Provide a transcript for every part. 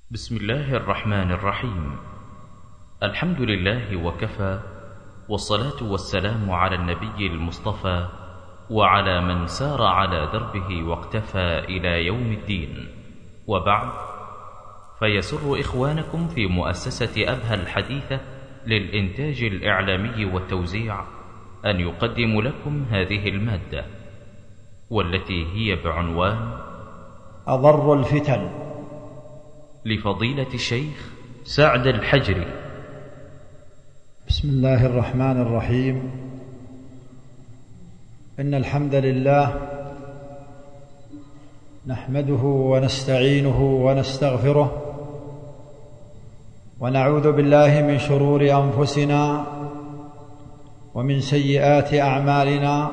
بسم الله الرحمن الرحيم. الحمد لله وكفى، والصلاة والسلام على النبي المصطفى وعلى من سار على دربه واقتفى إلى يوم الدين، وبعد، فيسر إخوانكم في مؤسسة أبهى الحديثة للإنتاج الإعلامي والتوزيع أن يقدم لكم هذه المادة، والتي هي بعنوان أضر الفتن، لفضيلة الشيخ سعد الحجري. بسم الله الرحمن الرحيم. إن الحمد لله نحمده ونستعينه ونستغفره، ونعوذ بالله من شرور أنفسنا ومن سيئات أعمالنا.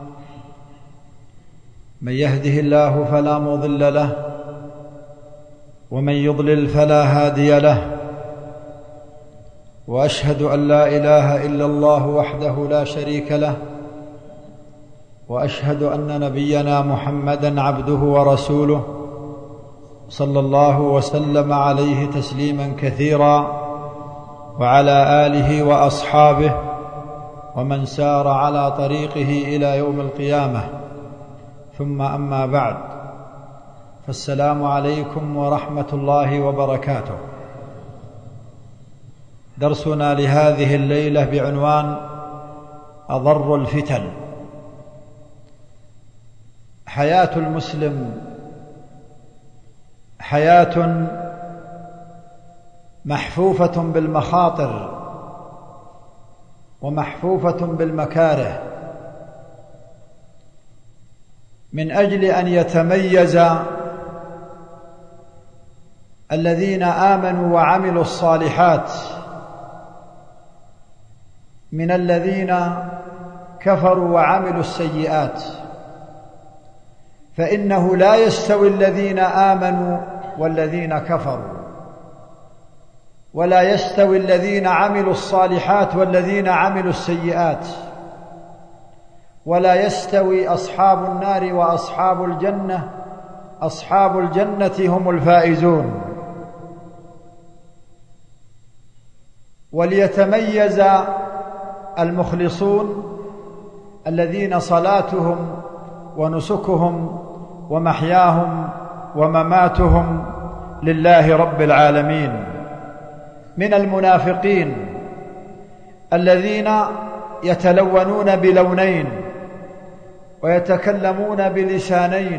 من يهده الله فلا مضل له، ومن يضلل فلا هادي له، وأشهد أن لا إله إلا الله وحده لا شريك له، وأشهد أن نبينا محمدًا عبده ورسوله صلى الله وسلم عليه تسليمًا كثيرا، وعلى آله وأصحابه ومن سار على طريقه إلى يوم القيامة. ثم أما بعد، فالسلام عليكم ورحمة الله وبركاته. درسنا لهذه الليلة بعنوان أضر الفتن. حياة المسلم حياة محفوفة بالمخاطر ومحفوفة بالمكاره، من أجل أن يتميز الذين آمنوا وعملوا الصالحات من الذين كفروا وعملوا السيئات، فإنه لا يستوي الذين آمنوا والذين كفروا، ولا يستوي الذين عملوا الصالحات والذين عملوا السيئات، ولا يستوي أصحاب النار وأصحاب الجنة، أصحاب الجنة هم الفائزون. وليتميز المخلصون الذين صلاتهم ونسكهم ومحياهم ومماتهم لله رب العالمين، من المنافقين الذين يتلونون بلونين ويتكلمون بلسانين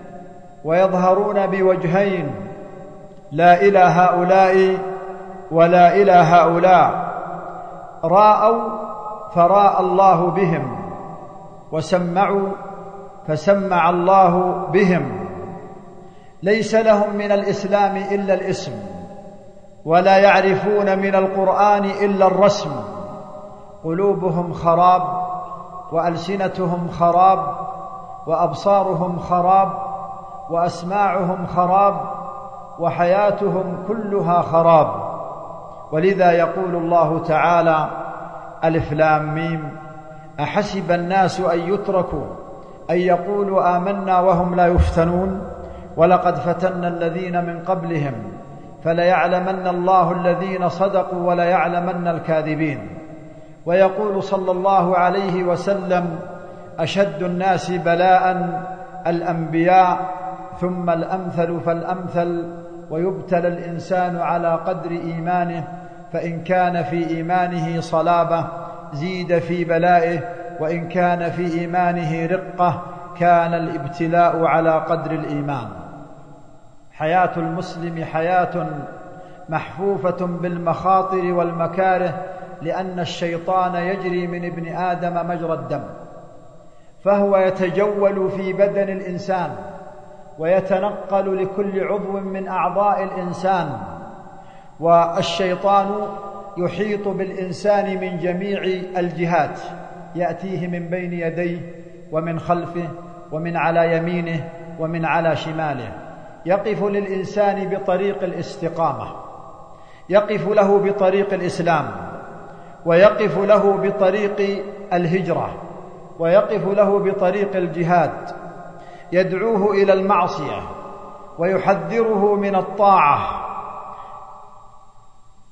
ويظهرون بوجهين، لا إلى هؤلاء ولا إلى هؤلاء، راءوا فراء الله بهم، وسمعوا فسمع الله بهم. ليس لهم من الإسلام إلا الاسم، ولا يعرفون من القرآن إلا الرسم. قلوبهم خراب، وألسنتهم خراب، وأبصارهم خراب، وأسماعهم خراب، وحياتهم كلها خراب. ولذا يقول الله تعالى: ألف لام ميم، أحسب الناس أن يتركوا أن يقولوا آمنا وهم لا يفتنون، ولقد فتنا الذين من قبلهم فليعلمن الله الذين صدقوا وليعلمن الكاذبين. ويقول صلى الله عليه وسلم: أشد الناس بلاء الأنبياء، ثم الأمثل فالأمثل، ويبتلى الإنسان على قدر إيمانه، فإن كان في إيمانه صلابة زيد في بلائه، وإن كان في إيمانه رقة كان الابتلاء على قدر الإيمان. حياة المسلم حياة محفوفة بالمخاطر والمكاره، لأن الشيطان يجري من ابن آدم مجرى الدم، فهو يتجول في بدن الإنسان ويتنقل لكل عضو من أعضاء الإنسان، والشيطان يحيط بالإنسان من جميع الجهات، يأتيه من بين يديه ومن خلفه ومن على يمينه ومن على شماله. يقف للإنسان بطريق الاستقامة، يقف له بطريق الإسلام، ويقف له بطريق الهجرة، ويقف له بطريق الجهاد، يدعوه إلى المعصية ويحذره من الطاعة،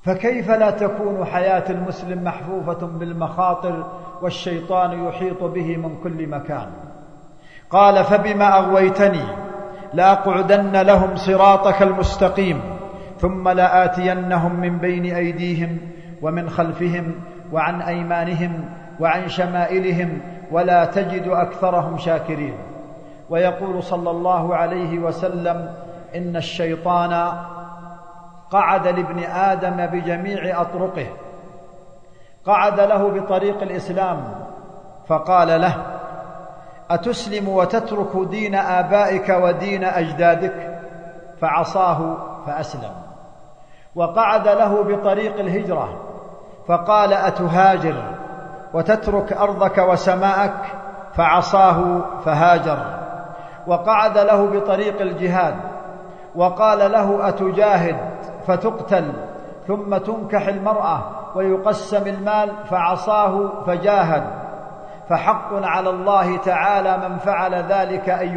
فكيف لا تكون حياة المسلم محفوفة بالمخاطر والشيطان يحيط به من كل مكان؟ قال: فبما أغويتني لأقعدن لهم صراطك المستقيم ثم لآتينهم من بين أيديهم ومن خلفهم وعن أيمانهم وعن شمائلهم ولا تجد أكثرهم شاكرين. ويقول صلى الله عليه وسلم: إن الشيطان قعد لابن آدم بجميع أطرقه، قعد له بطريق الإسلام فقال له: أتسلم وتترك دين آبائك ودين أجدادك؟ فعصاه فأسلم. وقعد له بطريق الهجرة فقال: أتهاجر وتترك أرضك وسماءك؟ فعصاه فهاجر. وقعد له بطريق الجهاد وقال له: أتجاهد فتقتل ثم تنكح المرأة ويقسم المال؟ فعصاه فجاهد. فحق على الله تعالى من فعل ذلك أن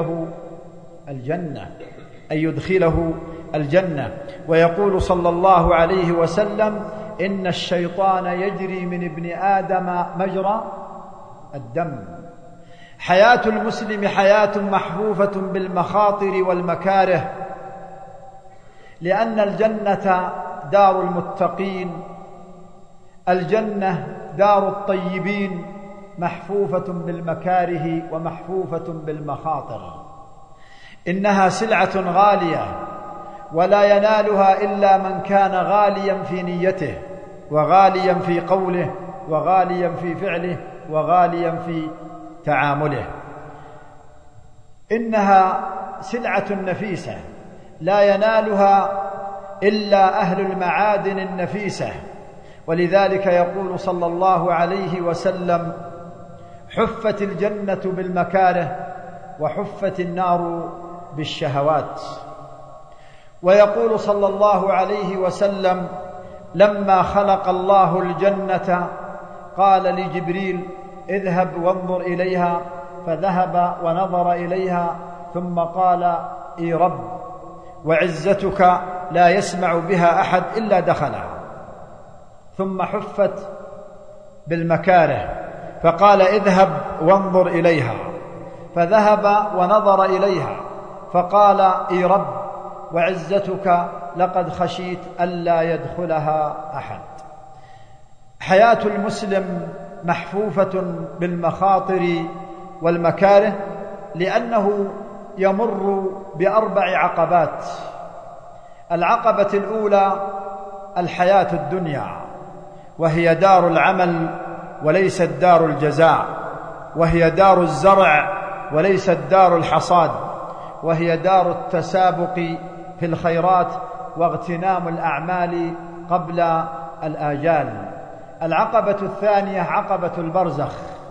يدخله الجنة. ويقول صلى الله عليه وسلم: إن الشيطان يجري من ابن آدم مجرى الدم. حياة المسلم حياة محفوفة بالمخاطر والمكاره، لأن الجنة دار المتقين، الجنة دار الطيبين، محفوفة بالمكاره ومحفوفة بالمخاطر. إنها سلعة غالية ولا ينالها إلا من كان غاليا في نيته وغاليا في قوله وغاليا في فعله وغاليا في تعامله. إنها سلعة نفيسة لا ينالها إلا أهل المعادن النفيسة. ولذلك يقول صلى الله عليه وسلم: حفت الجنة بالمكاره وحفت النار بالشهوات. ويقول صلى الله عليه وسلم: لما خلق الله الجنة قال لجبريل: اذهب وانظر إليها، فذهب ونظر إليها ثم قال: إي رب، وعزتك لا يسمع بها أحد إلا دخلها. ثم حفت بالمكاره فقال: اذهب وانظر إليها، فذهب ونظر إليها فقال: إي رب، وعزتك لقد خشيت ألا يدخلها أحد. حياة المسلم محفوفة بالمخاطر والمكاره، لأنه يمر بأربع عقبات. العقبة الأولى الحياة الدنيا، وهي دار العمل وليست دار الجزاء، وهي دار الزرع وليست دار الحصاد، وهي دار التسابق في الخيرات واغتنام الأعمال قبل الآجال. العقبة الثانية عقبة البرزخ،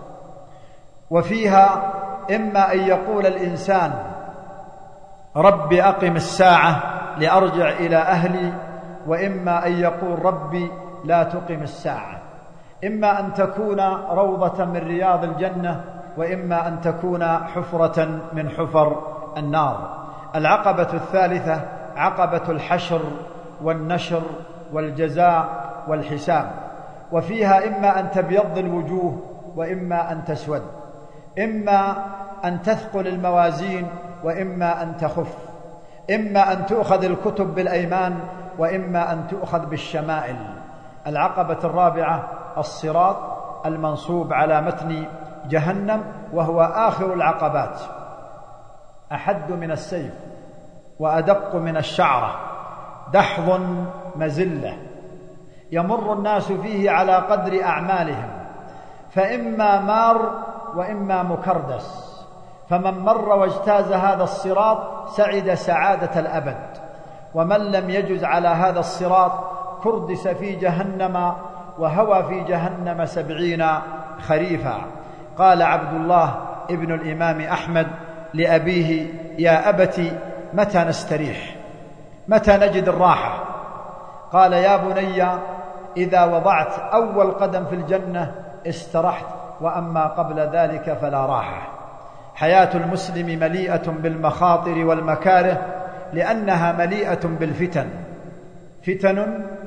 وفيها إما أن يقول الإنسان: رب أقم الساعة لأرجع إلى أهلي، وإما أن يقول: ربي لا تقم الساعة. إما أن تكون روضة من رياض الجنة، وإما أن تكون حفرة من حفر النار. العقبة الثالثة عقبة الحشر والنشر والجزاء والحساب، وفيها إما أن تبيض الوجوه وإما أن تسود، إما أن تثقل الموازين وإما أن تخف، إما أن تؤخذ الكتب بالأيمان وإما أن تؤخذ بالشمائل. العقبة الرابعة الصراط المنصوب على متن جهنم، وهو آخر العقبات، أحد من السيف وأدق من الشعرة، دحض مزلة، يمر الناس فيه على قدر أعمالهم، فإما مار وإما مكردس. فمن مر واجتاز هذا الصراط سعد سعادة الأبد، ومن لم يجز على هذا الصراط كردس في جهنم وهوى في جهنم 70 خريفا. قال عبد الله ابن الإمام أحمد لأبيه: يا أبت متى نستريح؟ متى نجد الراحة؟ قال: يا بني إذا وضعت أول قدم في الجنة استرحت، وأما قبل ذلك فلا راحة. حياة المسلم مليئة بالمخاطر والمكاره، لأنها مليئة بالفتن، فتن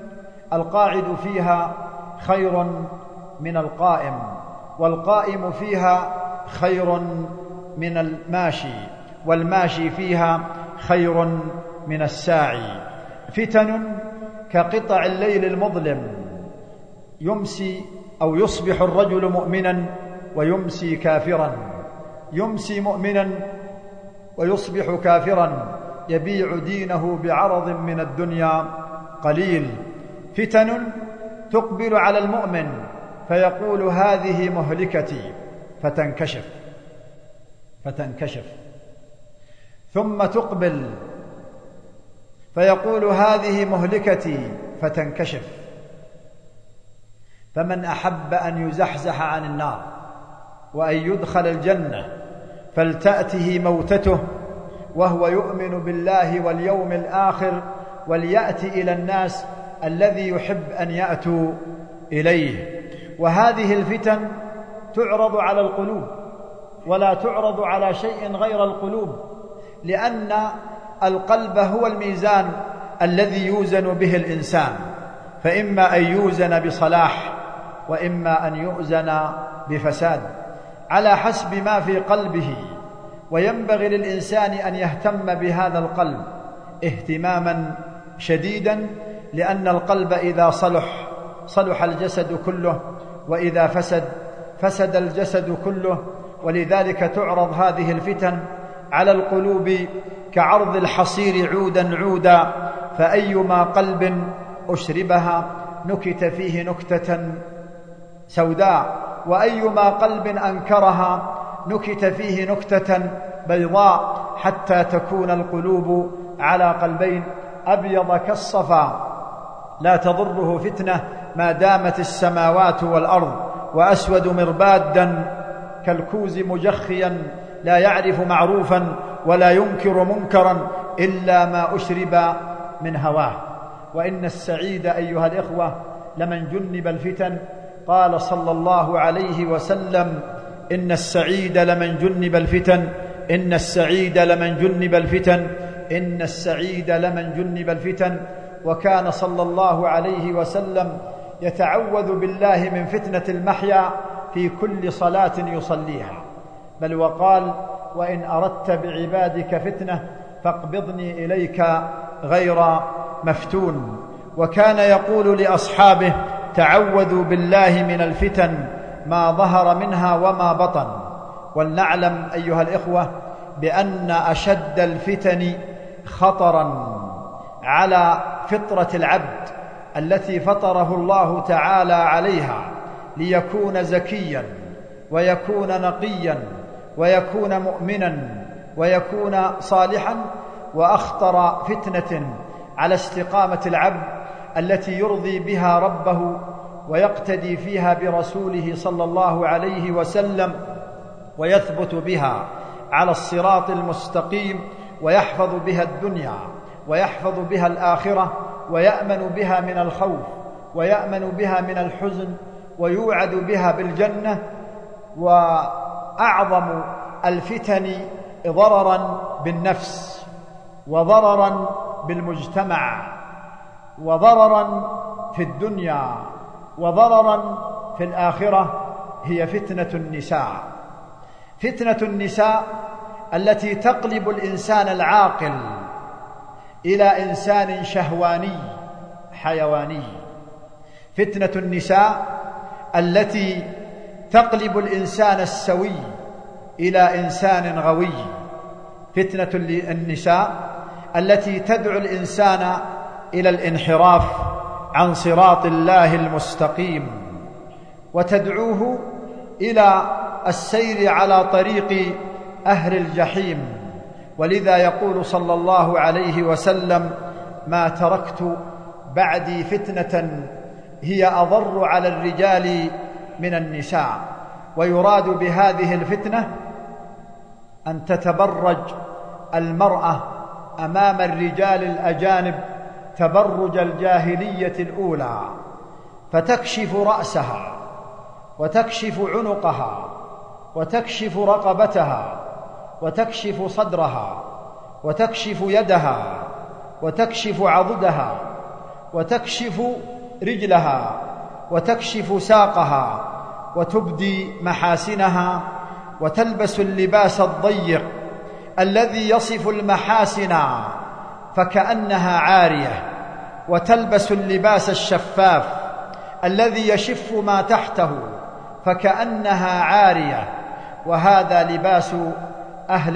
القاعد فيها خير من القائم، والقائم فيها خير من الماشي، والماشي فيها خير من الساعي. فتن كقطع الليل المظلم، يمسي أو يصبح الرجل مؤمنا ويمسي كافرا، يمسي مؤمنا ويصبح كافرا، يبيع دينه بعرض من الدنيا قليل. فتن تقبل على المؤمن فيقول هذه مهلكتي، فتنكشف، ثم تقبل فيقول هذه مهلكتي فتنكشف. فمن أحب أن يزحزح عن النار وأن يدخل الجنة فلتأته موتته وهو يؤمن بالله واليوم الآخر، وليأتي إلى الناس الذي يحب أن يأتوا إليه. وهذه الفتن تعرض على القلوب ولا تعرض على شيء غير القلوب، لأن القلب هو الميزان الذي يوزن به الإنسان، فإما أن يوزن بصلاح وإما أن يوزن بفساد على حسب ما في قلبه. وينبغي للإنسان أن يهتم بهذا القلب اهتماما شديدا، لأن القلب إذا صلح الجسد كله، وإذا فسد الجسد كله. ولذلك تعرض هذه الفتن على القلوب كعرض الحصير عودا عودا، فأيما قلب أشربها نكت فيه نكتة سوداء، وأيما قلب أنكرها نكت فيه نكتة بيضاء، حتى تكون القلوب على قلبين أبيض كالصفا لا تضره فتنة ما دامت السماوات والأرض، وأسود مربادا كالكوز مجخيا لا يعرف معروفا ولا ينكر منكرا إلا ما أشرب من هواه. وإن السعيد أيها الإخوة لمن جنب الفتن. قال صلى الله عليه وسلم إن السعيد لمن جنب الفتن، إن السعيد لمن جنب الفتن، إن السعيد لمن جنب الفتن. وكان صلى الله عليه وسلم يتعوذ بالله من فتنة المحيا في كل صلاة يصليها، بل وقال وإن أردت بعبادك فتنة فاقبضني إليك غير مفتون. وكان يقول لأصحابه تعوذوا بالله من الفتن ما ظهر منها وما بطن. ولنعلم أيها الإخوة بأن أشد الفتن خطرا على فطرة العبد التي فطره الله تعالى عليها ليكون زكيا ويكون نقيا ويكون مؤمنا ويكون صالحا، وأخطر فتنة على استقامة العبد التي يرضي بها ربه ويقتدي فيها برسوله صلى الله عليه وسلم، ويثبت بها على الصراط المستقيم، ويحفظ بها الدنيا ويحفظ بها الآخرة، ويأمن بها من الخوف ويأمن بها من الحزن، ويوعد بها بالجنة. وأعظم الفتن ضررا بالنفس وضررا بالمجتمع وضررا في الدنيا وضررا في الآخرة هي فتنة النساء. فتنة النساء التي تقلب الإنسان العاقل إلى إنسان شهواني حيواني. فتنة النساء التي تقلب الإنسان السوي إلى إنسان غوي. فتنة النساء التي تدعو الإنسان إلى الانحراف عن صراط الله المستقيم، وتدعوه إلى السير على طريق أهل الجحيم. ولذا يقول صلى الله عليه وسلم ما تركت بعدي فتنة هي أضر على الرجال من النساء. ويراد بهذه الفتنة أن تتبرج المرأة أمام الرجال الأجانب تبرج الجاهلية الأولى، فتكشف رأسها وتكشف عنقها وتكشف رقبتها وتكشف صدرها وتكشف يدها وتكشف عضدها وتكشف رجلها وتكشف ساقها وتبدي محاسنها، وتلبس اللباس الضيق الذي يصف المحاسن فكأنها عارية، وتلبس اللباس الشفاف الذي يشف ما تحته فكأنها عارية. وهذا لباس أهل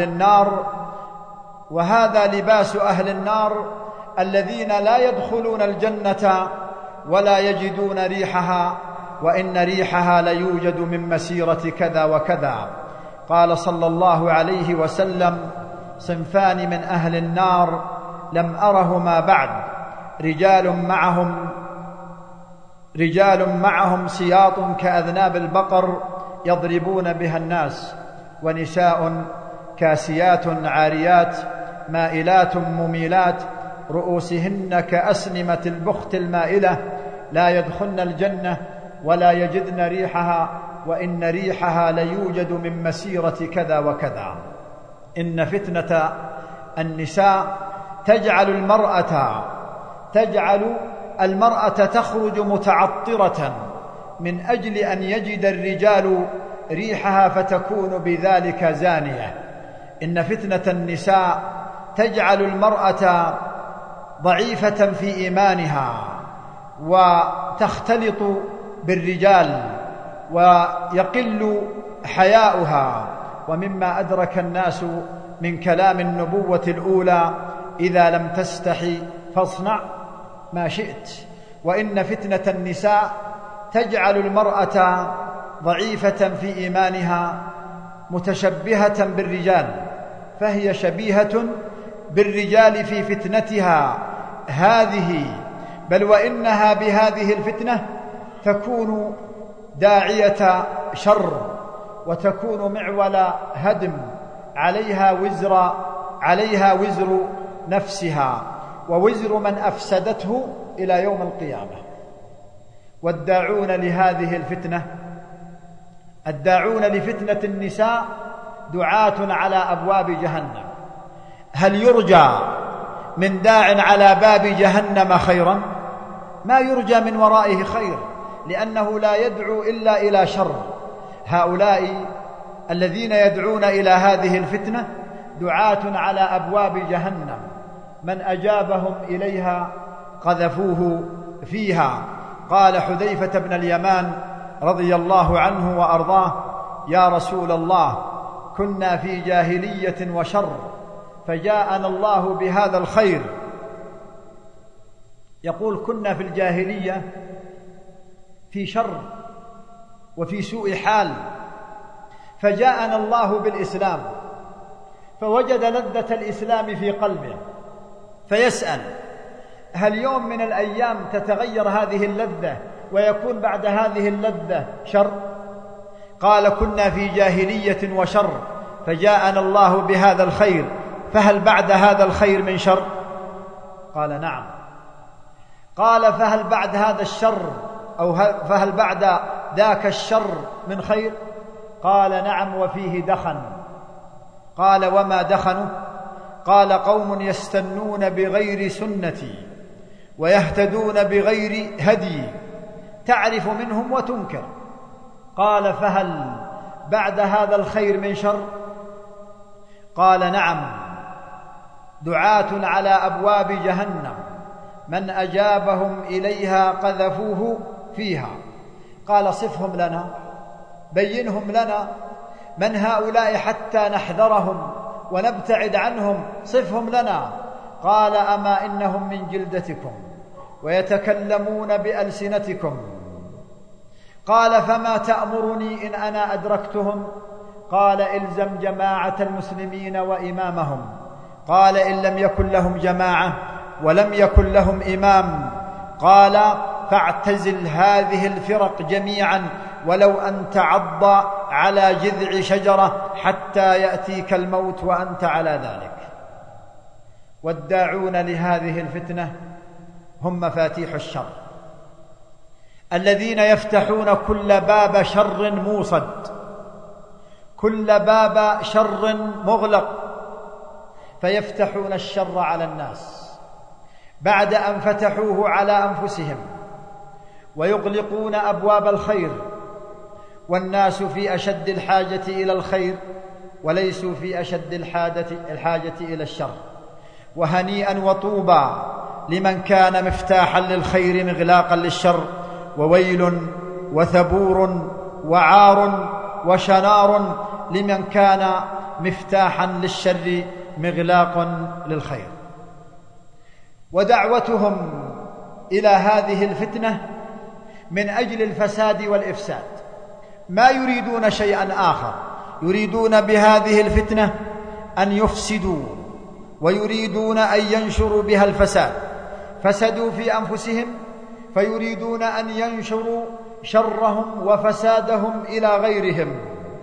النار الذين لا يدخلون الجنة ولا يجدون ريحها، وإن ريحها ليوجد من مسيرة كذا وكذا. قال صلى الله عليه وسلم: صنفان من أهل النار لم أرهما بعد، رجال معهم سياط كأذناب البقر يضربون بها الناس، ونساء كاسيات عاريات مائلات مميلات رؤوسهن كأسنمة البخت المائلة، لا يدخلن الجنة ولا يجدن ريحها، وإن ريحها ليوجد من مسيرة كذا وكذا. إن فتنة النساء تجعل المرأة تخرج متعطرة من أجل أن يجد الرجال ريحها فتكون بذلك زانية. إن فتنة النساء تجعل المرأة ضعيفة في إيمانها وتختلط بالرجال ويقل حياؤها. ومما أدرك الناس من كلام النبوة الأولى: إذا لم تستحي فاصنع ما شئت. وإن فتنة النساء تجعل المرأة ضعيفة في إيمانها متشبهة بالرجال، فهي شبيهة بالرجال في فتنتها هذه، بل وإنها بهذه الفتنة تكون داعية شر وتكون معول هدم، عليها وزر نفسها ووزر من أفسدته إلى يوم القيامة. والداعون لفتنة النساء دعاة على أبواب جهنم. هل يرجى من داع على باب جهنم خيرا؟ ما يرجى من ورائه خير، لأنه لا يدعو إلا إلى شر. هؤلاء الذين يدعون إلى هذه الفتنة دعاة على أبواب جهنم، من أجابهم إليها قذفوه فيها. قال حذيفة بن اليمان رضي الله عنه وأرضاه: يا رسول الله، كنا في جاهلية وشر، فجاءنا الله بهذا الخير. يقول: كنا في الجاهلية في شر وفي سوء حال، فجاءنا الله بالإسلام، فوجد لذة الإسلام في قلبه، فيسأل: هل يوم من الأيام تتغير هذه اللذة ويكون بعد هذه اللذة شر؟ قال: كنا في جاهلية وشر، فجاءنا الله بهذا الخير، فهل بعد هذا الخير من شر؟ قال: نعم. قال: فهل بعد هذا الشر فهل بعد ذاك الشر من خير؟ قال: نعم، وفيه دخن. قال: وما دخنه؟ قال: قوم يستنون بغير سنتي ويهتدون بغير هدي، تعرف منهم وتنكر. قال: فهل بعد هذا الخير من شر؟ قال: نعم، دعاة على أبواب جهنم، من أجابهم إليها قذفوه فيها. قال: صفهم لنا، بينهم لنا، من هؤلاء حتى نحذرهم ونبتعد عنهم، صفهم لنا. قال: أما إنهم من جلدتكم ويتكلمون بألسنتكم. قال: فما تأمرني إن أنا أدركتهم؟ قال: إلزم جماعة المسلمين وإمامهم. قال: إن لم يكن لهم جماعة ولم يكن لهم إمام؟ قال: فاعتزل هذه الفرق جميعا، ولو أن تعض على جذع شجرة حتى يأتيك الموت وأنت على ذلك. والداعون لهذه الفتنة هم مفاتيح الشر، الذين يفتحون كل باب شر موصد، كل باب شر مغلق، فيفتحون الشر على الناس بعد أن فتحوه على أنفسهم ويغلقون أبواب الخير، والناس في أشد الحاجة إلى الخير وليسوا في أشد الحاجة إلى الشر. وهنيئا وطوبى لمن كان مفتاحا للخير مغلاقا للشر، وويل وثبور وعار وشنار لمن كان مفتاحا للشر مغلاقا للخير. ودعوتهم إلى هذه الفتنة من أجل الفساد والإفساد، ما يريدون شيئا آخر، يريدون بهذه الفتنة أن يفسدوا، ويريدون أن ينشروا بها الفساد. فسدوا في أنفسهم فيريدون أن ينشروا شرهم وفسادهم إلى غيرهم،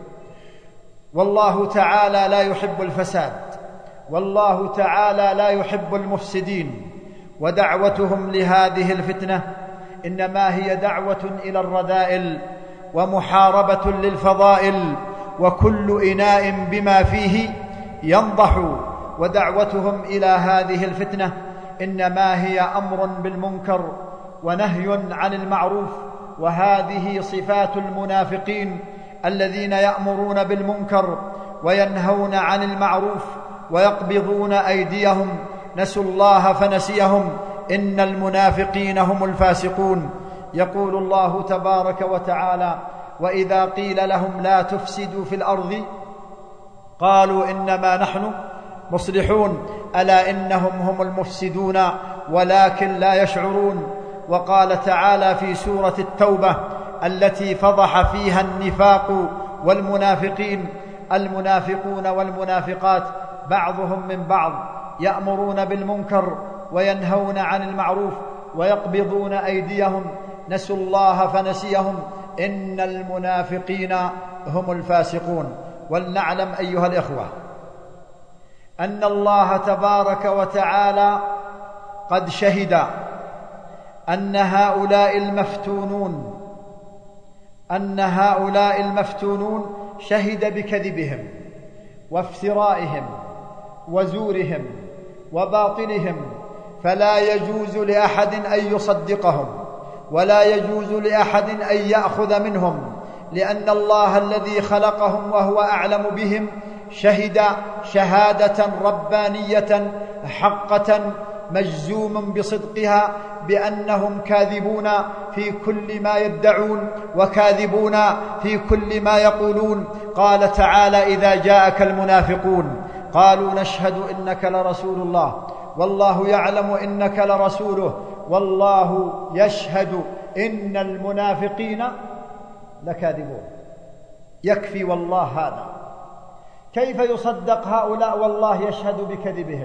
والله تعالى لا يحب الفساد، والله تعالى لا يحب المفسدين. ودعوتهم لهذه الفتنة إنما هي دعوة إلى الرذائل ومحاربة للفضائل، وكل إناء بما فيه ينضح. ودعوتهم إلى هذه الفتنة إنما هي أمر بالمنكر ونهي عن المعروف، وهذه صفات المنافقين الذين يأمرون بالمنكر وينهون عن المعروف ويقبضون أيديهم، نسوا الله فنسيهم، إن المنافقين هم الفاسقون. يقول الله تبارك وتعالى: وإذا قيل لهم لا تفسدوا في الأرض قالوا إنما نحن مصلحون ألا إنهم هم المفسدون ولكن لا يشعرون. وقال تعالى في سورة التوبة التي فضح فيها النفاق والمنافقين: المنافقون والمنافقات بعضهم من بعض يأمرون بالمنكر وينهون عن المعروف ويقبضون أيديهم، نسوا الله فنسيهم، إن المنافقين هم الفاسقون. ولنعلم أيها الإخوة أن الله تبارك وتعالى قد شهد أن هؤلاء المفتونون شهد بكذبهم وافترائهم وزورهم وباطلهم، فلا يجوز لأحد أن يصدقهم ولا يجوز لأحد أن يأخذ منهم، لأن الله الذي خلقهم وهو أعلم بهم شهد شهادة ربانية حقة مجزوم بصدقها بأنهم كاذبون في كل ما يدعون وكاذبون في كل ما يقولون. قال تعالى: إذا جاءك المنافقون قالوا نشهد إنك لرسول الله والله يعلم إنك لرسوله والله يشهد إن المنافقين لكاذبون. يكفي والله هذا. كيف يصدق هؤلاء والله يشهد بكذبهم؟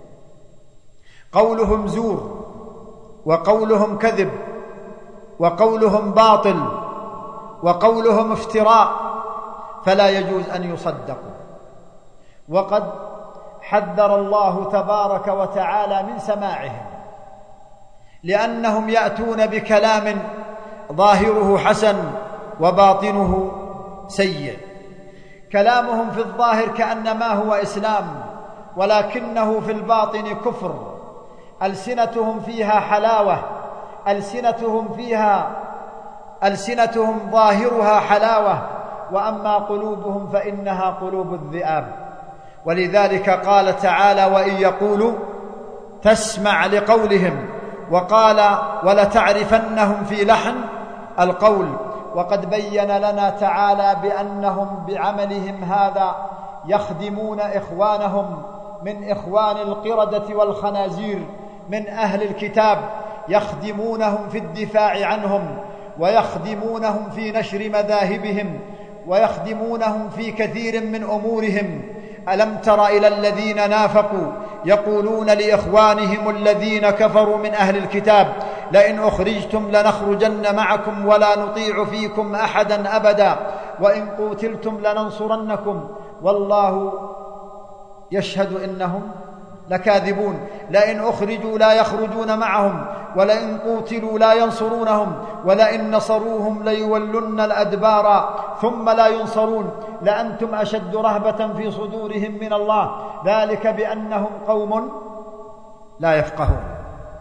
قولهم زور، وقولهم كذب، وقولهم باطل، وقولهم افتراء، فلا يجوز أن يصدقوا. وقد حذر الله تبارك وتعالى من سماعهم، لأنهم يأتون بكلام ظاهره حسن وباطنه سيء. كلامهم في الظاهر كأنما هو إسلام، ولكنه في الباطن كفر. ألسنتهم فيها حلاوة، ألسنتهم ظاهرها حلاوة، وأما قلوبهم فإنها قلوب الذئاب. ولذلك قال تعالى: وإن يقولوا تسمع لقولهم، وقال: ولتعرفنهم في لحن القول. وقد بين لنا تعالى بأنهم بعملهم هذا يخدمون إخوانهم من إخوان القردة والخنازير من أهل الكتاب، يخدمونهم في الدفاع عنهم، ويخدمونهم في نشر مذاهبهم، ويخدمونهم في كثير من أمورهم. ألم تر إلى الذين نافقوا يقولون لإخوانهم الذين كفروا من أهل الكتاب: لئن أخرجتم لنخرجن معكم ولا نطيع فيكم أحدا أبدا وإن قوتلتم لننصرنكم والله يشهد إنهم لكاذبون. لئن أخرجوا لا يخرجون معهم، ولئن قوتلوا لا ينصرونهم، ولئن نصروهم ليولن الأدبار ثم لا ينصرون، لأنتم أشد رهبة في صدورهم من الله، ذلك بأنهم قوم لا يفقهون.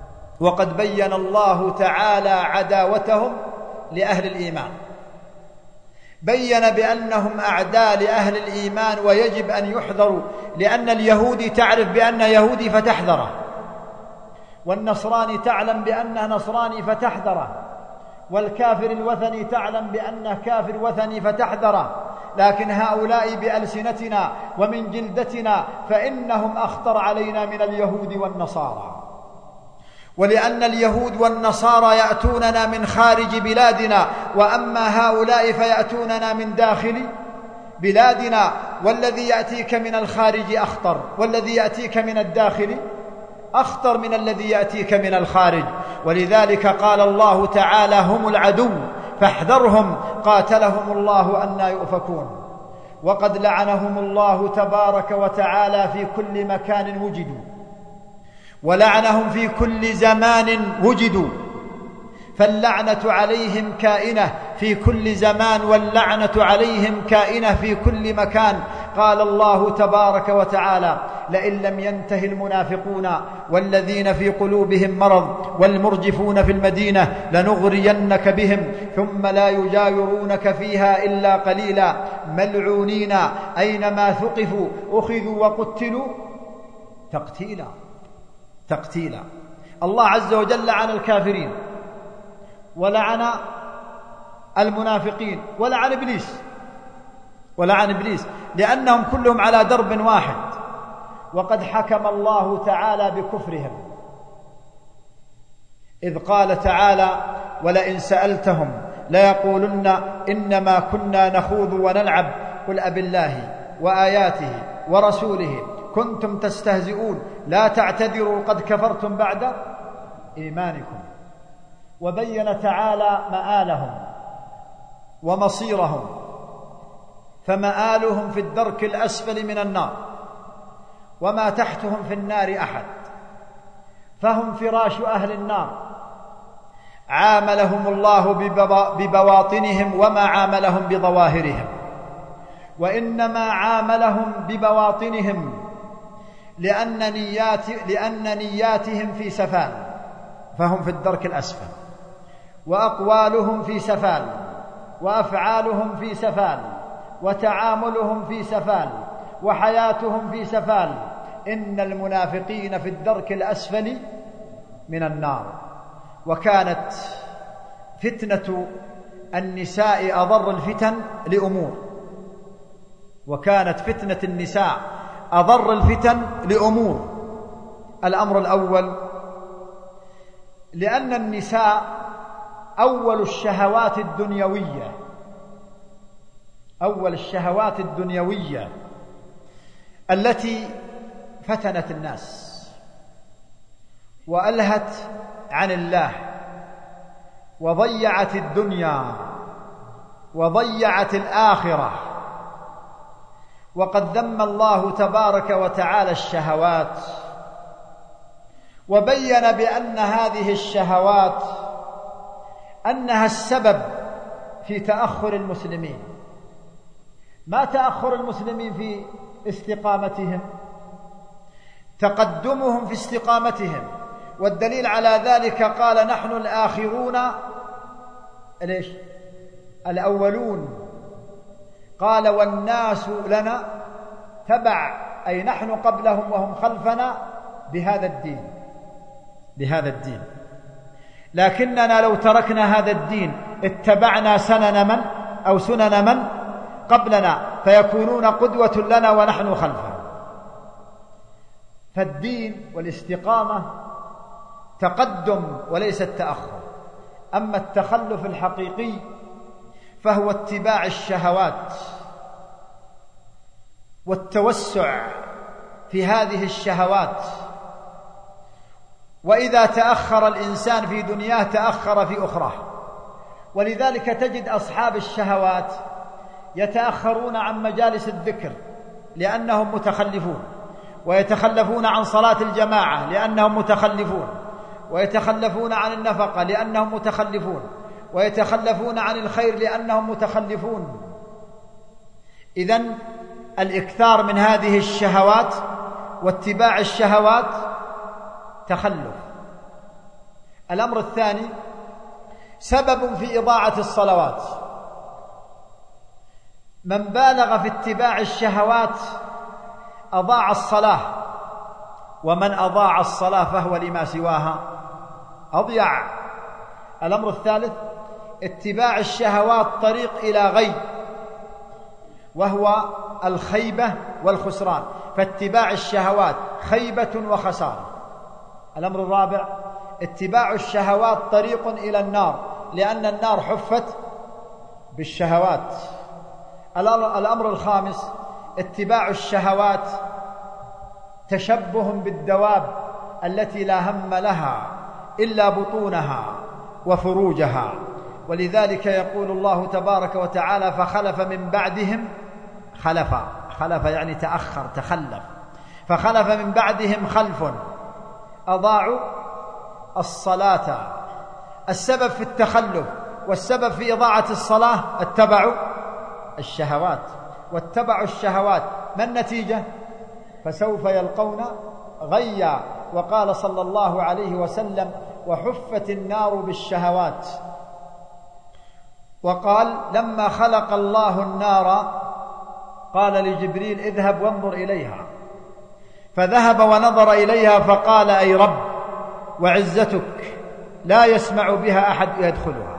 وقد بين الله تعالى عداوتهم لأهل الإيمان، بين بأنهم أعداء لأهل الإيمان ويجب أن يحذروا، لأن اليهودي تعرف بأنه يهودي فتحذره، والنصراني تعلم بأنه نصراني فتحذره، والكافر الوثني تعلم بأنه كافر وثني فتحذره، لكن هؤلاء بألسنتنا ومن جلدتنا فإنهم أخطر علينا من اليهود والنصارى. ولأن اليهود والنصارى يأتوننا من خارج بلادنا، وأما هؤلاء فيأتوننا من داخل بلادنا، والذي يأتيك من الخارج أخطر، والذي يأتيك من الداخل أخطر من الذي يأتيك من الخارج. ولذلك قال الله تعالى: هم العدو فاحذرهم قاتلهم الله أنى يؤفكون. وقد لعنهم الله تبارك وتعالى في كل مكان وجدوا، ولعنهم في كل زمان وجدوا، فاللعنة عليهم كائنة في كل زمان، واللعنة عليهم كائنة في كل مكان. قال الله تبارك وتعالى: لئن لم ينته المنافقون والذين في قلوبهم مرض والمرجفون في المدينة لنغرينك بهم ثم لا يجاورونك فيها إلا قليلا ملعونين أينما ثقفوا أخذوا وقتلوا تقتيلا. الله عز وجل لعن الكافرين ولعن المنافقين ولعن إبليس لأنهم كلهم على درب واحد، وقد حكم الله تعالى بكفرهم، إذ قال تعالى: ولئن سألتهم ليقولن إنما كنا نخوض ونلعب قل أبالله وآياته ورسوله كنتم تستهزئون لا تعتذروا قد كفرتم بعد إيمانكم. وبين تعالى مآلهم ومصيرهم، فمآلهم في الدرك الأسفل من النار، وما تحتهم في النار أحد، فهم فراش أهل النار. عاملهم الله ببواطنهم وما عاملهم بظواهرهم، وإنما عاملهم ببواطنهم لأن نياتهم في سفال، فهم في الدرك الأسفل، وأقوالهم في سفال، وأفعالهم في سفال، وتعاملهم في سفال، وحياتهم في سفال. إن المنافقين في الدرك الأسفل من النار. وكانت فتنة النساء أضر الفتن لأمور، وكانت فتنة النساء أضر الفتن لأمور. الأمر الأول: لأن النساء أول الشهوات الدنيوية التي فتنت الناس وألهت عن الله وضيعت الدنيا وضيعت الآخرة. وقد ذم الله تبارك وتعالى الشهوات، وبين بأن هذه الشهوات أنها السبب في تأخر المسلمين. ما تأخر المسلمين في استقامتهم؟ تقدمهم في استقامتهم. والدليل على ذلك قال: نحن الآخرون الأولون. قال: والناس لنا تبع، أي نحن قبلهم وهم خلفنا بهذا الدين. لكننا لو تركنا هذا الدين اتبعنا سنن من قبلنا، فيكونون قدوة لنا ونحن خلفهم. فالدين والاستقامة تقدم وليس التأخر. أما التخلف الحقيقي فهو اتباع الشهوات والتوسع في هذه الشهوات. وإذا تأخر الإنسان في دنياه تأخر في أخراه. ولذلك تجد أصحاب الشهوات يتأخرون عن مجالس الذكر لأنهم متخلفون، ويتخلفون عن صلاة الجماعة لأنهم متخلفون، ويتخلفون عن النفقة لأنهم متخلفون، ويتخلفون عن الخير لأنهم متخلفون. إذن الإكثار من هذه الشهوات واتباع الشهوات تخلف. الأمر الثاني سبب في إضاعة الصلوات. من بالغ في اتباع الشهوات أضاع الصلاة، ومن أضاع الصلاة فهو لما سواها أضيع. الأمر الثالث اتباع الشهوات طريق إلى غي، وهو الخيبة والخسران، فاتباع الشهوات خيبة وخسارة. الأمر الرابع اتباع الشهوات طريق إلى النار، لأن النار حفت بالشهوات. الأمر الخامس اتباع الشهوات تشبه بالدواب التي لا هم لها إلا بطونها وفروجها، ولذلك يقول الله تبارك وتعالى: فخلف من بعدهم خلف يعني تأخر تخلف، فخلف من بعدهم خلف أضاعوا الصلاة. السبب في التخلف والسبب في إضاعة الصلاة اتبعوا الشهوات، واتبعوا الشهوات، ما النتيجة؟ فسوف يلقون غيا. وقال صلى الله عليه وسلم: وحفت النار بالشهوات. وقال: لما خلق الله النار قال لجبريل: اذهب وانظر إليها، فذهب ونظر إليها فقال: أي رب وعزتك لا يسمع بها أحد يدخلها.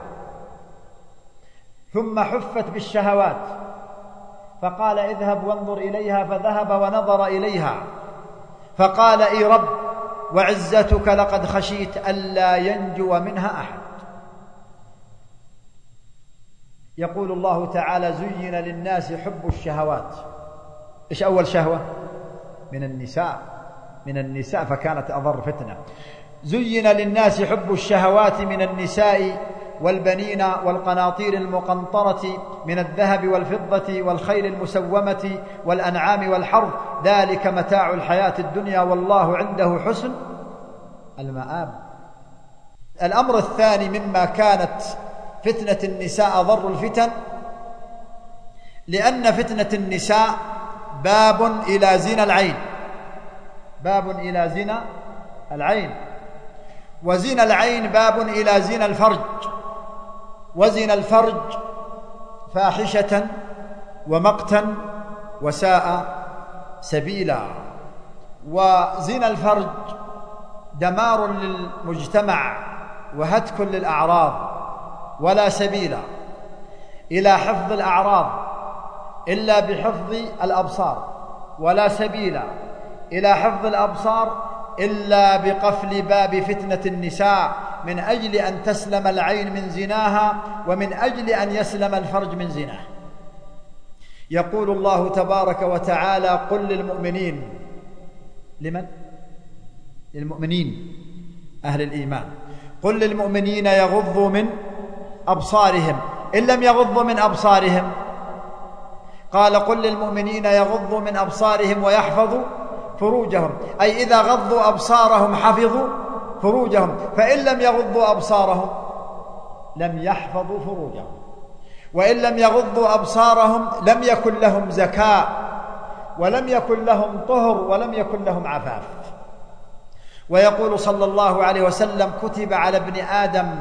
ثم حفت بالشهوات فقال: اذهب وانظر إليها، فذهب ونظر إليها فقال: أي رب وعزتك لقد خشيت ألا ينجو منها أحد. يقول الله تعالى: زين للناس حب الشهوات. إيش أول شهوة؟ من النساء فكانت أضر فتنة. زين للناس حب الشهوات من النساء والبنين والقناطير المقنطرة من الذهب والفضة والخيل المسومة والأنعام والحرث، ذلك متاع الحياة الدنيا والله عنده حسن المآب. الأمر الثاني مما كانت فتنة النساء أضر الفتن، لأن فتنة النساء باب إلى زنا العين، باب إلى زنا العين، وزنا العين باب إلى زنا الفرج، وزنا الفرج فاحشة ومقتا وساء سبيلا. وزنا الفرج دمار للمجتمع وهتك للأعراض، ولا سبيل إلى حفظ الأعراض إلا بحفظ الأبصار، ولا سبيل إلى حفظ الأبصار إلا بقفل باب فتنة النساء، من أجل أن تسلم العين من زناها، ومن أجل أن يسلم الفرج من زناه. يقول الله تبارك وتعالى: قل للمؤمنين. لمن؟ للمؤمنين أهل الإيمان. قل للمؤمنين يغضوا من أبصارهم. إن لم يغضوا من أبصارهم قال: قل للمؤمنين يغضوا من أبصارهم ويحفظوا فروجهم، أي إذا غضوا أبصارهم حفظوا فروجهم، فإن لم يغضوا أبصارهم لم يحفظوا فروجهم، وإن لم يغضوا أبصارهم لم يكن لهم زكاة، ولم يكن لهم طهر، ولم يكن لهم عفاف. ويقول صلى الله عليه وسلم: كتب على ابن آدم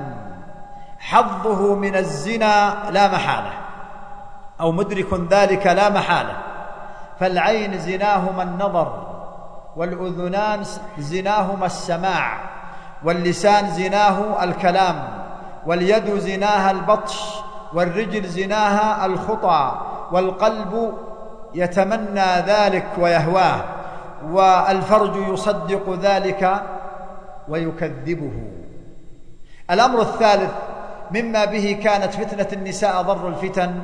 حظه من الزنا لا محالة، أو مدرك ذلك لا محالة، فالعين زناهما النظر، والأذنان زناهما السماع، واللسان زناه الكلام، واليد زناها البطش، والرجل زناها الخطى، والقلب يتمنى ذلك ويهواه، والفرج يصدق ذلك ويكذبه. الأمر الثالث مما به كانت فتنة النساء أضر الفتن،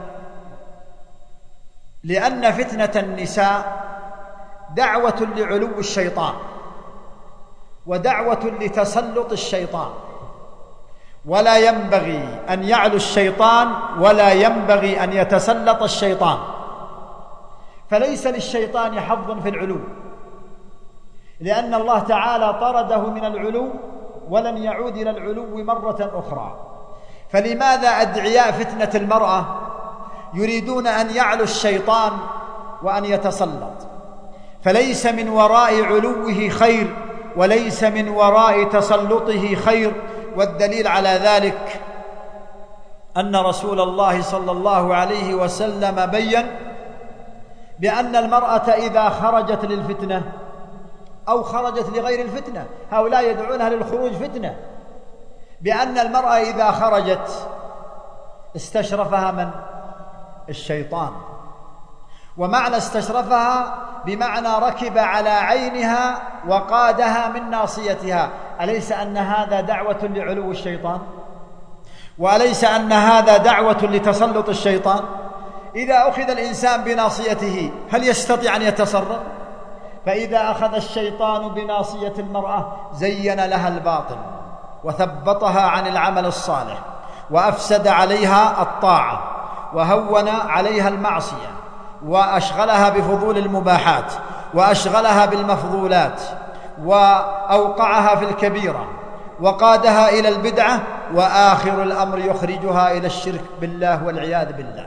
لأن فتنة النساء دعوة لعلو الشيطان، ودعوة لتسلط الشيطان، ولا ينبغي أن يعلو الشيطان، ولا ينبغي أن يتسلط الشيطان، فليس للشيطان حظ في العلو، لأن الله تعالى طرده من العلو ولن يعود إلى العلو مرة أخرى. فلماذا أدعياء فتنة المرأة يريدون أن يعلو الشيطان وأن يتسلط؟ فليس من وراء علوه خير، وليس من وراء تسلطه خير، والدليل على ذلك أن رسول الله صلى الله عليه وسلم بيّن بأن المرأة إذا خرجت للفتنة أو خرجت لغير الفتنة، هؤلاء يدعونها للخروج فتنة، بأن المرأة إذا خرجت استشرفها من؟ الشيطان. ومعنى استشرفها بمعنى ركب على عينها وقادها من ناصيتها. أليس أن هذا دعوة لعلو الشيطان؟ وأليس أن هذا دعوة لتسلط الشيطان؟ إذا أخذ الإنسان بناصيته هل يستطيع أن يتصرف؟ فإذا أخذ الشيطان بناصية المرأة زين لها الباطل وثبطها عن العمل الصالح وأفسد عليها الطاعة وهون عليها المعصية وأشغلها بفضول المباحات وأشغلها بالمفضولات وأوقعها في الكبيرة وقادها إلى البدعة، وآخر الأمر يخرجها إلى الشرك بالله والعياذ بالله.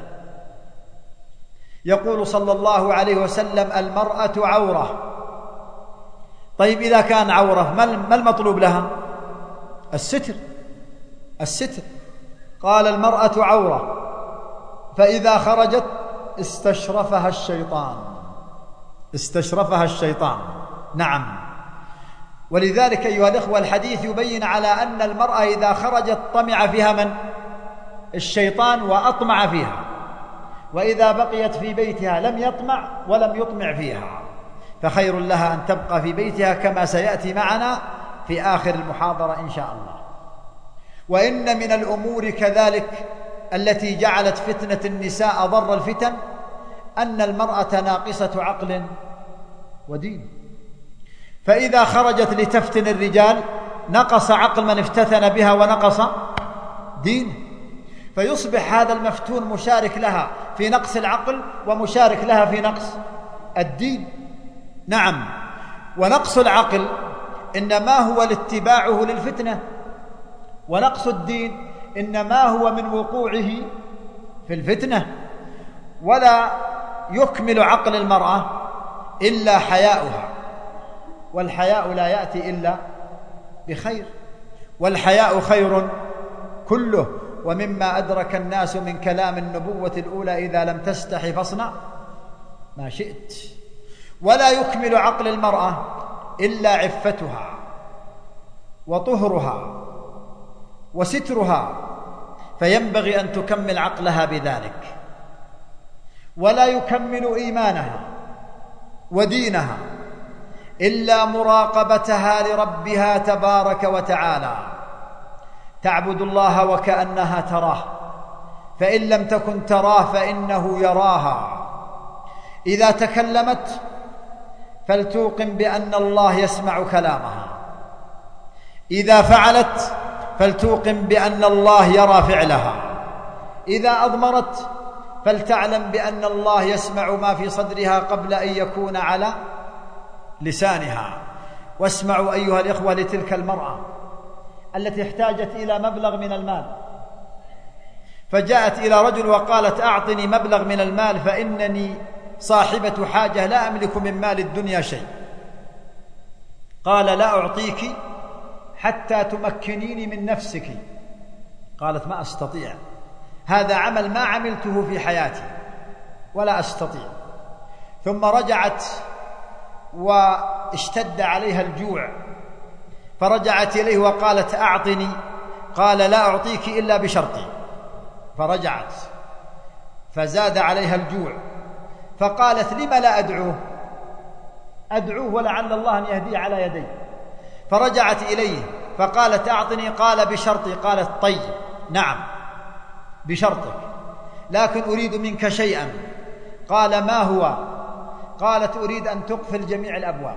يقول صلى الله عليه وسلم: المرأة عورة. طيب إذا كان عورة ما المطلوب لها؟ الستر. قال: المرأة عورة، فإذا خرجت استشرفها الشيطان. نعم. ولذلك أيها الإخوة الحديث يبين على أن المرأة إذا خرجت طمع فيها من؟ الشيطان وأطمع فيها، وإذا بقيت في بيتها لم يطمع ولم يطمع فيها، فخير لها أن تبقى في بيتها كما سيأتي معنا في آخر المحاضرة إن شاء الله. وإن من الأمور كذلك التي جعلت فتنة النساء ضر الفتن أن المرأة ناقصة عقل ودين، فإذا خرجت لتفتن الرجال نقص عقل من افتتن بها ونقص دينه، فيصبح هذا المفتون مشارك لها في نقص العقل ومشارك لها في نقص الدين. نعم. ونقص العقل إنما هو لاتباعه للفتنة، ونقص الدين إنما هو من وقوعه في الفتنة. ولا يكمل عقل المرأة إلا حياؤها، والحياء لا يأتي إلا بخير، والحياء خير كله. ومما أدرك الناس من كلام النبوة الأولى: إذا لم تستحي فاصنع ما شئت. ولا يكمل عقل المرأة إلا عفتها وطهرها وسترها، فينبغي أن تكمل عقلها بذلك. ولا يكمل إيمانها ودينها إلا مراقبتها لربها تبارك وتعالى، تعبد الله وكأنها تراه، فإن لم تكن تراه فإنه يراها. إذا تكلمت فلتوقن بأن الله يسمع كلامها، إذا فعلت فلتوقن بأن الله يرى فعلها، إذا أضمرت فلتعلم بأن الله يسمع ما في صدرها قبل أن يكون على لسانها. واسمعوا أيها الإخوة لتلك المرأة التي احتاجت إلى مبلغ من المال، فجاءت إلى رجل وقالت: أعطني مبلغ من المال فإنني صاحبة حاجة لا أملك من مال الدنيا شيء. قال: لا أعطيك حتى تمكنيني من نفسك. قالت: ما أستطيع، هذا عمل ما عملته في حياتي ولا أستطيع. ثم رجعت واشتد عليها الجوع، فرجعت إليه وقالت: أعطني. قال: لا أعطيك إلا بشرطي. فرجعت فزاد عليها الجوع، فقالت: لم لا أدعوه ولعل الله أن يهدي على يدي. فرجعت إليه فقالت: أعطني. قال: بشرطي. قالت: طيب، نعم بشرطك، لكن أريد منك شيئا. قال: ما هو؟ قالت: أريد أن تقفل جميع الأبواب.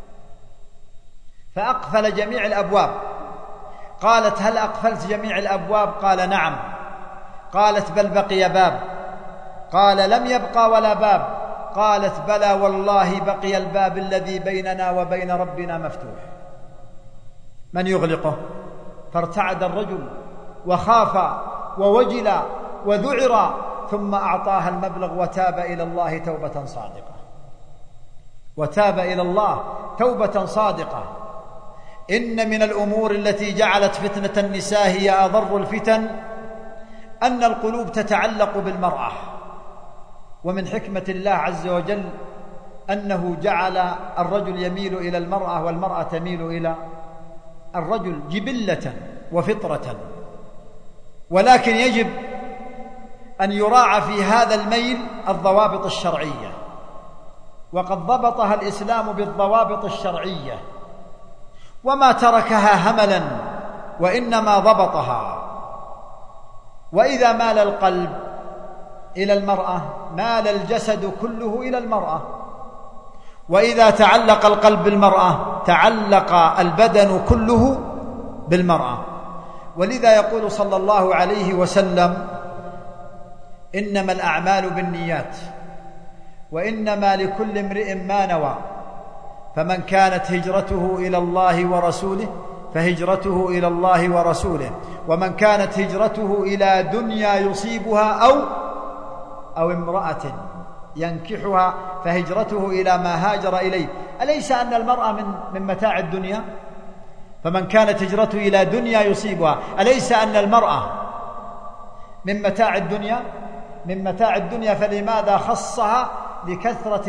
فأقفل جميع الأبواب. قالت: هل أقفلت جميع الأبواب؟ قال: نعم. قالت: بل بقي باب. قال: لم يبقى ولا باب. قالت: بلى والله بقي الباب الذي بيننا وبين ربنا مفتوح، من يغلقه؟ فارتعد الرجل وخاف ووجل وذعر، ثم أعطاها المبلغ وتاب إلى الله توبة صادقة. وتاب إلى الله توبة صادقة. إن من الأمور التي جعلت فتنة النساء هي أضر الفتن أن القلوب تتعلق بالمرأة، ومن حكمة الله عز وجل أنه جعل الرجل يميل إلى المرأة والمرأة تميل إلى الرجل جبلة وفطرة، ولكن يجب أن يراعى في هذا الميل الضوابط الشرعية، وقد ضبطها الإسلام بالضوابط الشرعية وما تركها هملا، وإنما ضبطها. وإذا مال القلب إلى المرأة مال الجسد كله إلى المرأة، وإذا تعلق القلب بالمرأة تعلق البدن كله بالمرأة. ولذا يقول صلى الله عليه وسلم: إنما الأعمال بالنيات وإنما لكل امرئ ما نوى، فمن كانت هجرته إلى الله ورسوله فهجرته إلى الله ورسوله، ومن كانت هجرته إلى دنيا يصيبها أو امرأة ينكحها فهجرته إلى ما هاجر إليه. أليس أن المرأة من متاع الدنيا؟ فمن كانت هجرته إلى دنيا يصيبها، أليس أن المرأة من متاع الدنيا؟ من متاع الدنيا، فلماذا خصها؟ لكثرة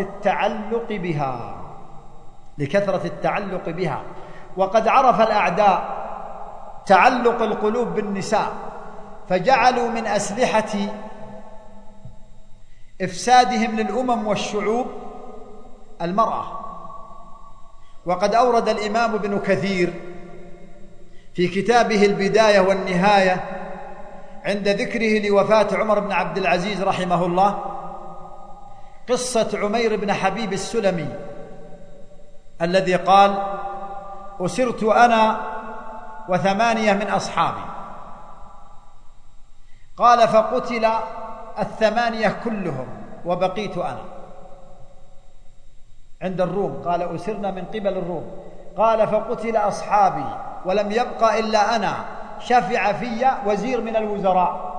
التعلق بها. وقد عرف الأعداء تعلق القلوب بالنساء، فجعلوا من أسلحة إفسادهم للأمم والشعوب المرأة. وقد أورد الإمام ابن كثير في كتابه البداية والنهاية عند ذكره لوفاة عمر بن عبد العزيز رحمه الله قصة عمير بن حبيب السلمي الذي قال: أسرت أنا و8 من أصحابي، قال: فقتل 8 كلهم وبقيت أنا عند الروم. قال: أسرنا من قبل الروم. قال: فقتل أصحابي ولم يبقى إلا أنا، شفع في وزير من الوزراء.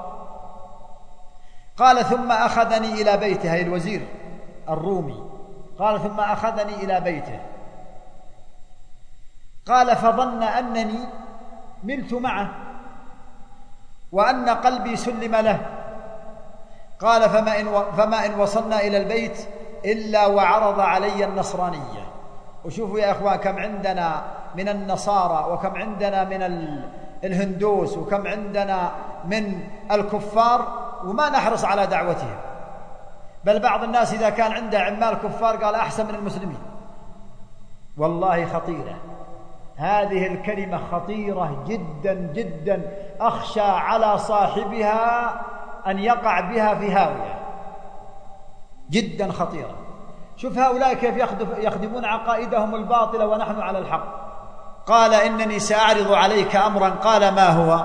قال: ثم أخذني إلى بيته، أي الوزير الرومي. قال: ثم أخذني إلى بيته. قال: فظن أنني ملت معه وأن قلبي سلم له. قال: فما إن وصلنا إلى البيت إلا وعرض علي النصرانية. وشوفوا يا إخوان كم عندنا من النصارى، وكم عندنا من الهندوس، وكم عندنا من الكفار، وما نحرص على دعوتهم. بل بعض الناس إذا كان عنده عمال كفار قال أحسن من المسلمين. والله خطيرة هذه الكلمة، خطيرة جدا جدا، أخشى على صاحبها أن يقع بها في هاوية، جدا خطيرة. شوف هؤلاء كيف يخدمون عقائدهم الباطلة ونحن على الحق. قال: إنني سأعرض عليك أمرا. قال: ما هو؟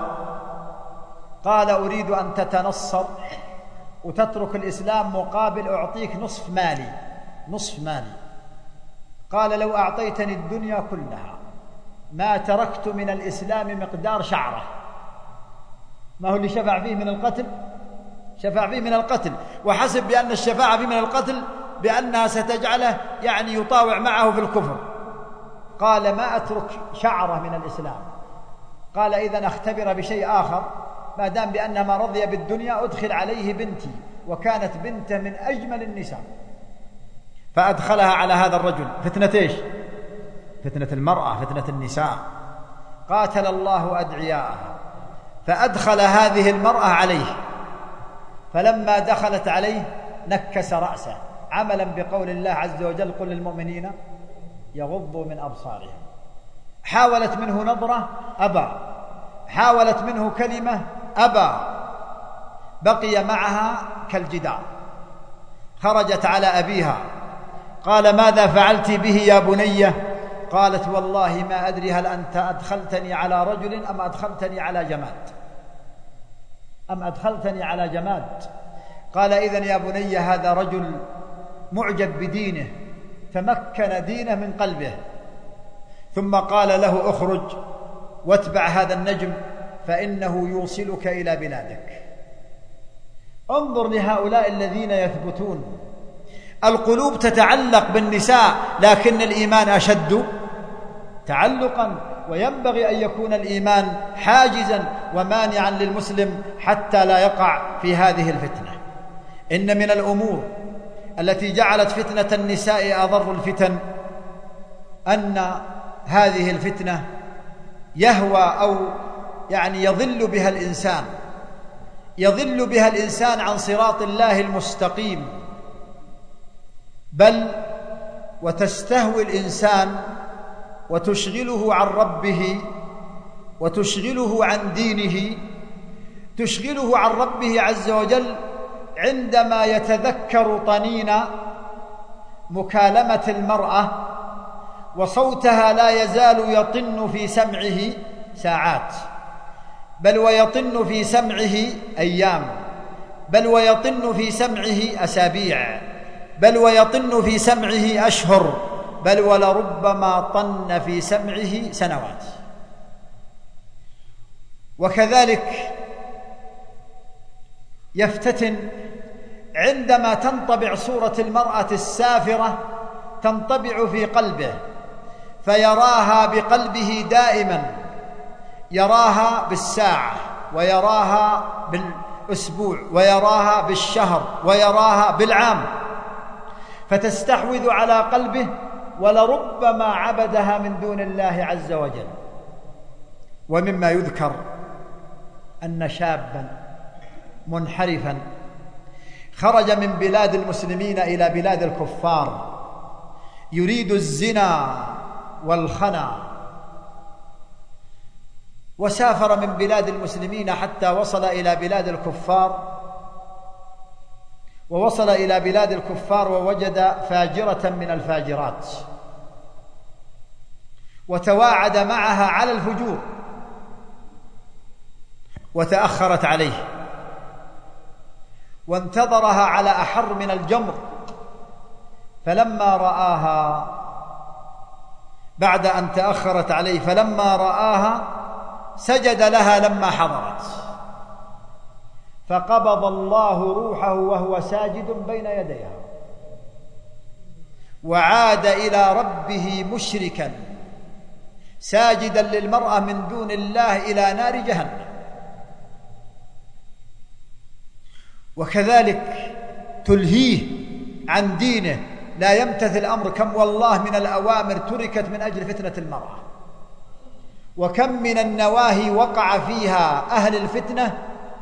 قال: أريد أن تتنصر وتترك الإسلام مقابل أعطيك نصف مالي. قال: لو أعطيتني الدنيا كلها ما تركت من الإسلام مقدار شعرة. ما هو اللي شفع فيه من القتل؟ شفع فيه من القتل، وحسب بأن الشفاعة فيه من القتل بأنها ستجعله يعني يطاوع معه في الكفر. قال: ما أترك شعرة من الإسلام. قال: إذن أختبر بشيء آخر، ما دام بأن ما رضي بالدنيا أدخل عليه بنتي، وكانت بنته من أجمل النساء. فأدخلها على هذا الرجل. فتنة إيش؟ فتنة المرأة، فتنة النساء. قاتل الله أدعياءها. فأدخل هذه المرأة عليه، فلما دخلت عليه نكس رأسه عملا بقول الله عز وجل: قل للمؤمنين يغضوا من أبصارهم. حاولت منه نظرة أبى، حاولت منه كلمة أبى، بقي معها كالجدار. خرجت على أبيها، قال: ماذا فعلت به يا بنية؟ قالت: والله ما أدري هل أنت أدخلتني على رجل أم أدخلتني على جماد. قال: إذن يا بني هذا رجل معجب بدينه، تمكن دينه من قلبه. ثم قال له: اخرج واتبع هذا النجم فإنه يوصلك إلى بلادك. انظر لهؤلاء الذين يثبتون. القلوب تتعلق بالنساء، لكن الإيمان أشد تعلقا. وينبغي أن يكون الإيمان حاجزا ومانعا للمسلم حتى لا يقع في هذه الفتنة. إن من الأمور التي جعلت فتنة النساء أضر الفتن أن هذه الفتنة يهوى أو يضل بها الإنسان عن صراط الله المستقيم، بل وتستهوي الإنسان وتشغله عن ربه وتشغله عن دينه، تشغله عن ربه عز وجل عندما يتذكر طنين مكالمة المرأة وصوتها لا يزال يطن في سمعه ساعات، بل ويطن في سمعه أيام، بل ويطن في سمعه أسابيع، بل ويطن في سمعه أشهر، بل ولربما طن في سمعه سنوات. وكذلك يفتتن عندما تنطبع صورة المرأة السافرة، تنطبع في قلبه فيراها بقلبه دائما، يراها بالساعة ويراها بالأسبوع ويراها بالشهر ويراها بالعام، فتستحوذ على قلبه ولربما عبدها من دون الله عز وجل. ومما يذكر أن شابا منحرفا خرج من بلاد المسلمين إلى بلاد الكفار يريد الزنا والخنا، وسافر من بلاد المسلمين حتى وصل إلى بلاد الكفار، ووصل إلى بلاد الكفار ووجد فاجرة من الفاجرات وتواعد معها على الفجور وتأخرت عليه وانتظرها على أحر من الجمر، فلما رآها بعد أن تأخرت عليه فلما رآها سجد لها لما حضرت، فقبض الله روحه وهو ساجد بين يديها، وعاد إلى ربه مشركا ساجدا للمرأة من دون الله إلى نار جهنم. وكذلك تلهيه عن دينه، لا يمتثل أمر. كم والله من الأوامر تركت من أجل فتنة المرأة، وكم من النواهي وقع فيها أهل الفتنة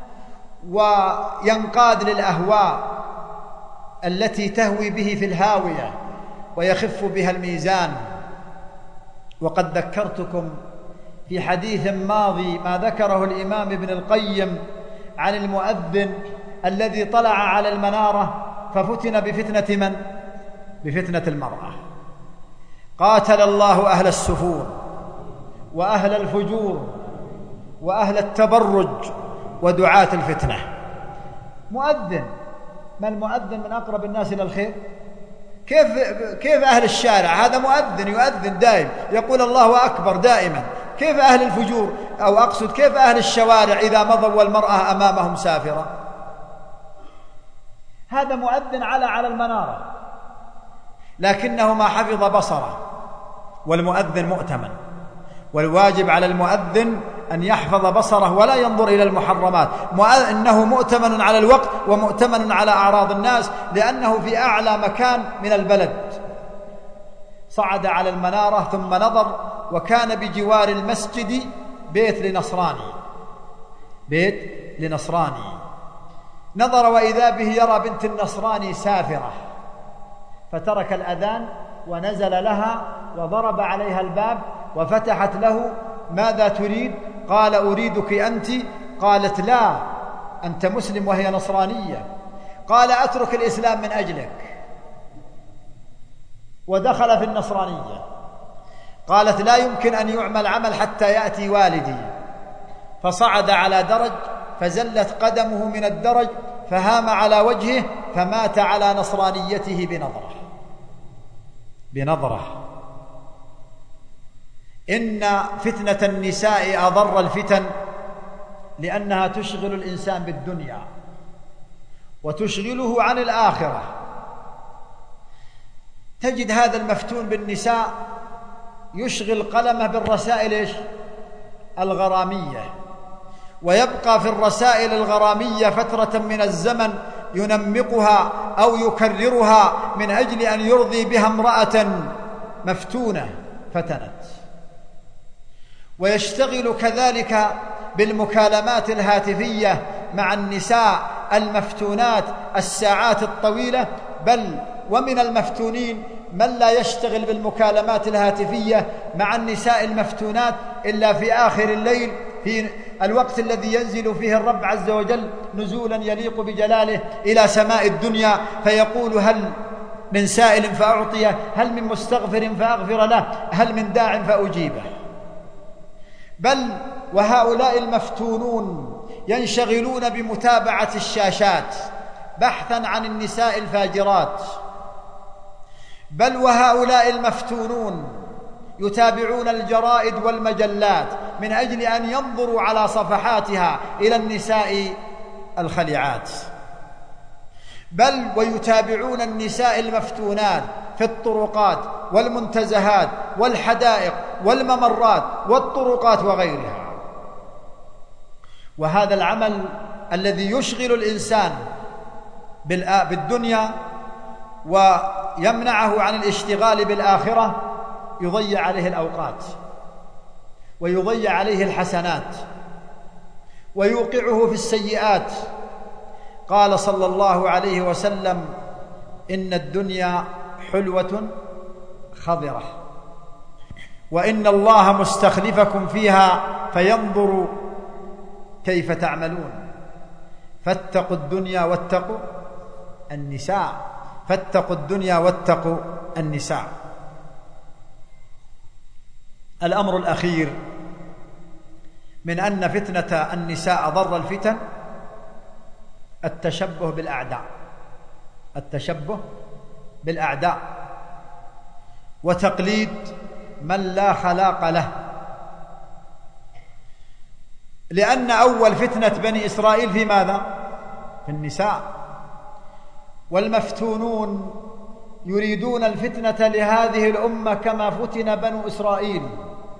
وينقاد للأهواء التي تهوي به في الهاوية ويخف بها الميزان. وقد ذكرتكم في حديث ماضي ما ذكره الإمام ابن القيم عن المؤذن الذي طلع على المنارة ففتن بفتنة من؟ بفتنة المرأة. قاتل الله أهل السفور وأهل الفجور وأهل التبرج ودعاة الفتنة. مؤذن، ما المؤذن من أقرب الناس إلى الخير؟ كيف أهل الشارع؟ هذا مؤذن يؤذن دائم يقول الله أكبر دائما. كيف أهل الفجور؟ أو أقصد كيف أهل الشوارع إذا مضوا والمرأة أمامهم سافرة؟ هذا مؤذن على المنارة، لكنه ما حفظ بصره، والمؤذن مؤتمن، والواجب على المؤذن أن يحفظ بصره ولا ينظر إلى المحرمات. إنه مؤتمن على الوقت ومؤتمن على أعراض الناس، لأنه في أعلى مكان من البلد. صعد على المنارة ثم نظر، وكان بجوار المسجد بيت لنصراني. نظر وإذا به يرى بنت النصراني سافرة، فترك الأذان ونزل لها وضرب عليها الباب وفتحت له. ماذا تريد؟ قال أريدك أنت. قالت لا، أنت مسلم وهي نصرانية. قال أترك الإسلام من أجلك، ودخل في النصرانية. قالت لا يمكن أن يعمل عمل حتى يأتي والدي. فصعد على درج فزلت قدمه من الدرج فهام على وجهه فمات على نصرانيته بنظرة. إن فتنة النساء أضر الفتن، لأنها تشغل الإنسان بالدنيا وتشغله عن الآخرة. تجد هذا المفتون بالنساء يشغل قلمه بالرسائل الغرامية، ويبقى في الرسائل الغرامية فترة من الزمن ينمقها أو يكررها من أجل أن يرضي بها امرأة مفتونة فتنت. ويشتغل كذلك بالمكالمات الهاتفية مع النساء المفتونات الساعات الطويلة، بل ومن المفتونين من لا يشتغل بالمكالمات الهاتفية مع النساء المفتونات إلا في آخر الليل، في الوقت الذي ينزل فيه الرب عز وجل نزولا يليق بجلاله إلى سماء الدنيا، فيقول: هل من سائل فأعطيه، هل من مستغفر فأغفر له، هل من داع فأجيبه. بل وهؤلاء المفتونون ينشغلون بمتابعة الشاشات بحثا عن النساء الفاجرات. بل وهؤلاء المفتونون يتابعون الجرائد والمجلات من أجل أن ينظروا على صفحاتها إلى النساء الخليعات. بل ويتابعون النساء المفتونات في الطرقات والمنتزهات والحدائق والممرات والطرقات وغيرها. وهذا العمل الذي يشغل الإنسان بالدنيا ويمنعه عن الاشتغال بالآخرة يضيع عليه الأوقات ويضيع عليه الحسنات ويوقعه في السيئات. قال صلى الله عليه وسلم: إن الدنيا حلوة خضرة، وإن الله مستخلفكم فيها فينظر كيف تعملون. فاتقوا الدنيا واتقوا النساء، فاتقوا الدنيا واتقوا النساء. الأمر الأخير من أن فتنة النساء أضر الفتن التشبه بالأعداء، التشبه بالأعداء وتقليد من لا خلاق له. لأن أول فتنة بني إسرائيل في ماذا؟ في النساء. والمفتونون يريدون الفتنة لهذه الأمة كما فتن بنو إسرائيل،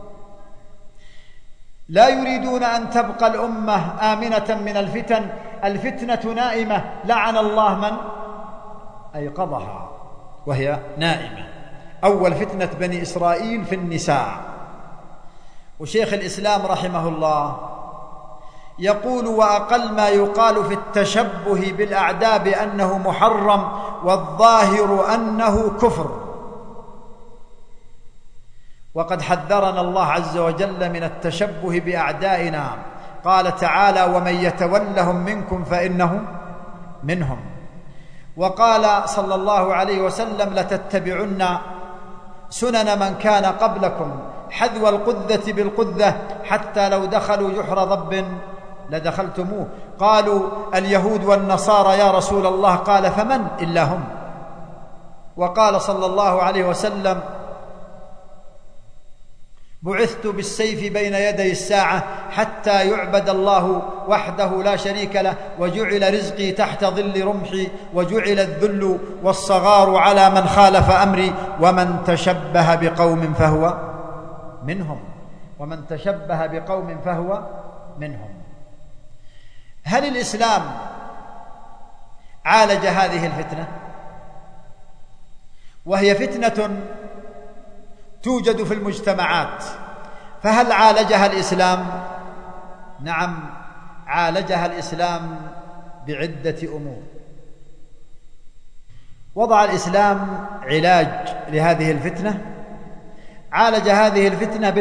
لا يريدون أن تبقى الأمة آمنة من الفتن. الفتنة نائمة، لعن الله من أيقظها وهي نائمة. أول فتنة بني إسرائيل في النساء. وشيخ الإسلام رحمه الله يقول: وأقل ما يقال في التشبه بالأعداء بأنه محرم، والظاهر أنه كفر. وقد حذرنا الله عز وجل من التشبه بأعدائنا، قال تعالى: ومن يتولهم منكم فإنه منهم. وقال صلى الله عليه وسلم: لتتبعن سنن من كان قبلكم حذو القذة بالقذة حتى لو دخلوا جحر ضب لدخلتموه. قالوا: اليهود والنصارى يا رسول الله. قال: فمن إلا هم. وقال صلى الله عليه وسلم: بعثت بالسيف بين يدي الساعة حتى يعبد الله وحده لا شريك له، وجعل رزقي تحت ظل رمحي، وجعل الذل والصغار على من خالف أمري، ومن تشبه بقوم فهو منهم، ومن تشبه بقوم فهو منهم. هل الإسلام عالج هذه الفتنة؟ وهي فتنة توجد في المجتمعات، فهل عالجها الإسلام؟ نعم، عالجها الإسلام بعدة أمور. وضع الإسلام علاج لهذه الفتنة. عالج هذه الفتنة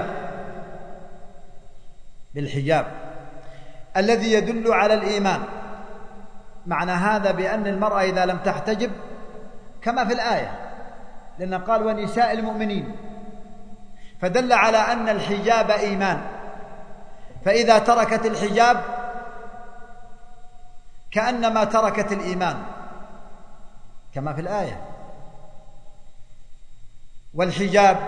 بالحجاب الذي يدل على الإيمان. معنى هذا بأن المرأة إذا لم تحتجب كما في الآية، لأن قال: ونساء المؤمنين، فدل على أن الحجاب إيمان. فإذا تركت الحجاب كأنما تركت الإيمان كما في الآية. والحجاب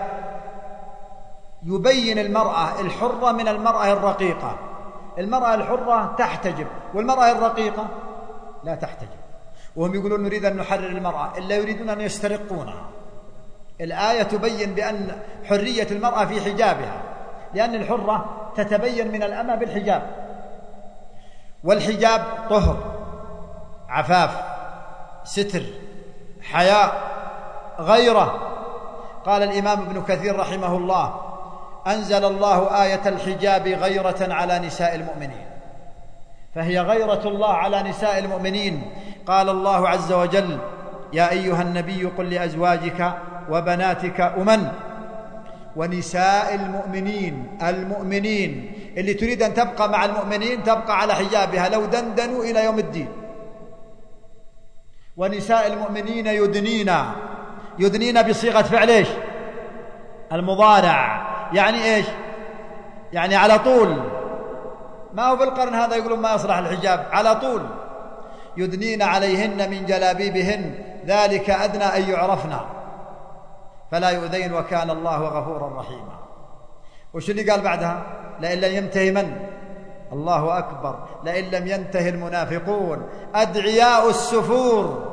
يبين المرأة الحرة من المرأة الرقيقة. المرأة الحرة تحتجب، والمرأة الرقيقة لا تحتجب. وهم يقولون: نريد أن نحرر المرأة، إلا يريدون أن يسترقونها. الآية تبين بأن حرية المرأة في حجابها، لأن الحرة تتبين من الأمة بالحجاب، والحجاب طهر، عفاف، ستر، حياء، غيرة. قال الإمام ابن كثير رحمه الله: أنزل الله آية الحجاب غيرة على نساء المؤمنين، فهي غيرة الله على نساء المؤمنين. قال الله عز وجل: يا أيها النبي قل لأزواجك وبناتك أمن ونساء المؤمنين، المؤمنين اللي تريد أن تبقى مع المؤمنين تبقى على حجابها لو دندنوا إلى يوم الدين. ونساء المؤمنين يدنين بصيغة فعل إيش؟ المضارع. يعني إيش؟ يعني على طول، ما هو بالقرن هذا يقولون ما يصلح الحجاب، على طول يدنين عليهن من جلابيبهن ذلك أدنى أن يعرفن فلا يؤذين وكان الله غفورا رحيما. وش اللي قال بعدها؟ لئن لم ينتهي من؟ الله أكبر، لئن لم ينتهي المنافقون أدعياء السفور.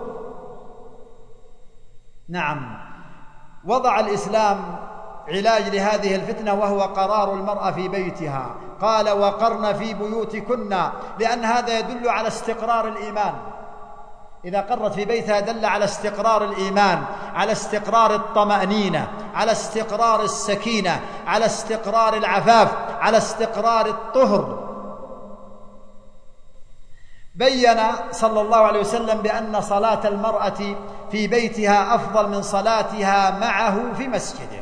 نعم، وضع الإسلام علاج لهذه الفتنة وهو قرار المرأة في بيتها. قال: وقرن في بيوتكن، لأن هذا يدل على استقرار الإيمان. إذا قرت في بيتها دل على استقرار الإيمان، على استقرار الطمأنينة، على استقرار السكينة، على استقرار العفاف، على استقرار الطهر. بين صلى الله عليه وسلم بأن صلاة المرأة في بيتها أفضل من صلاتها معه في مسجده.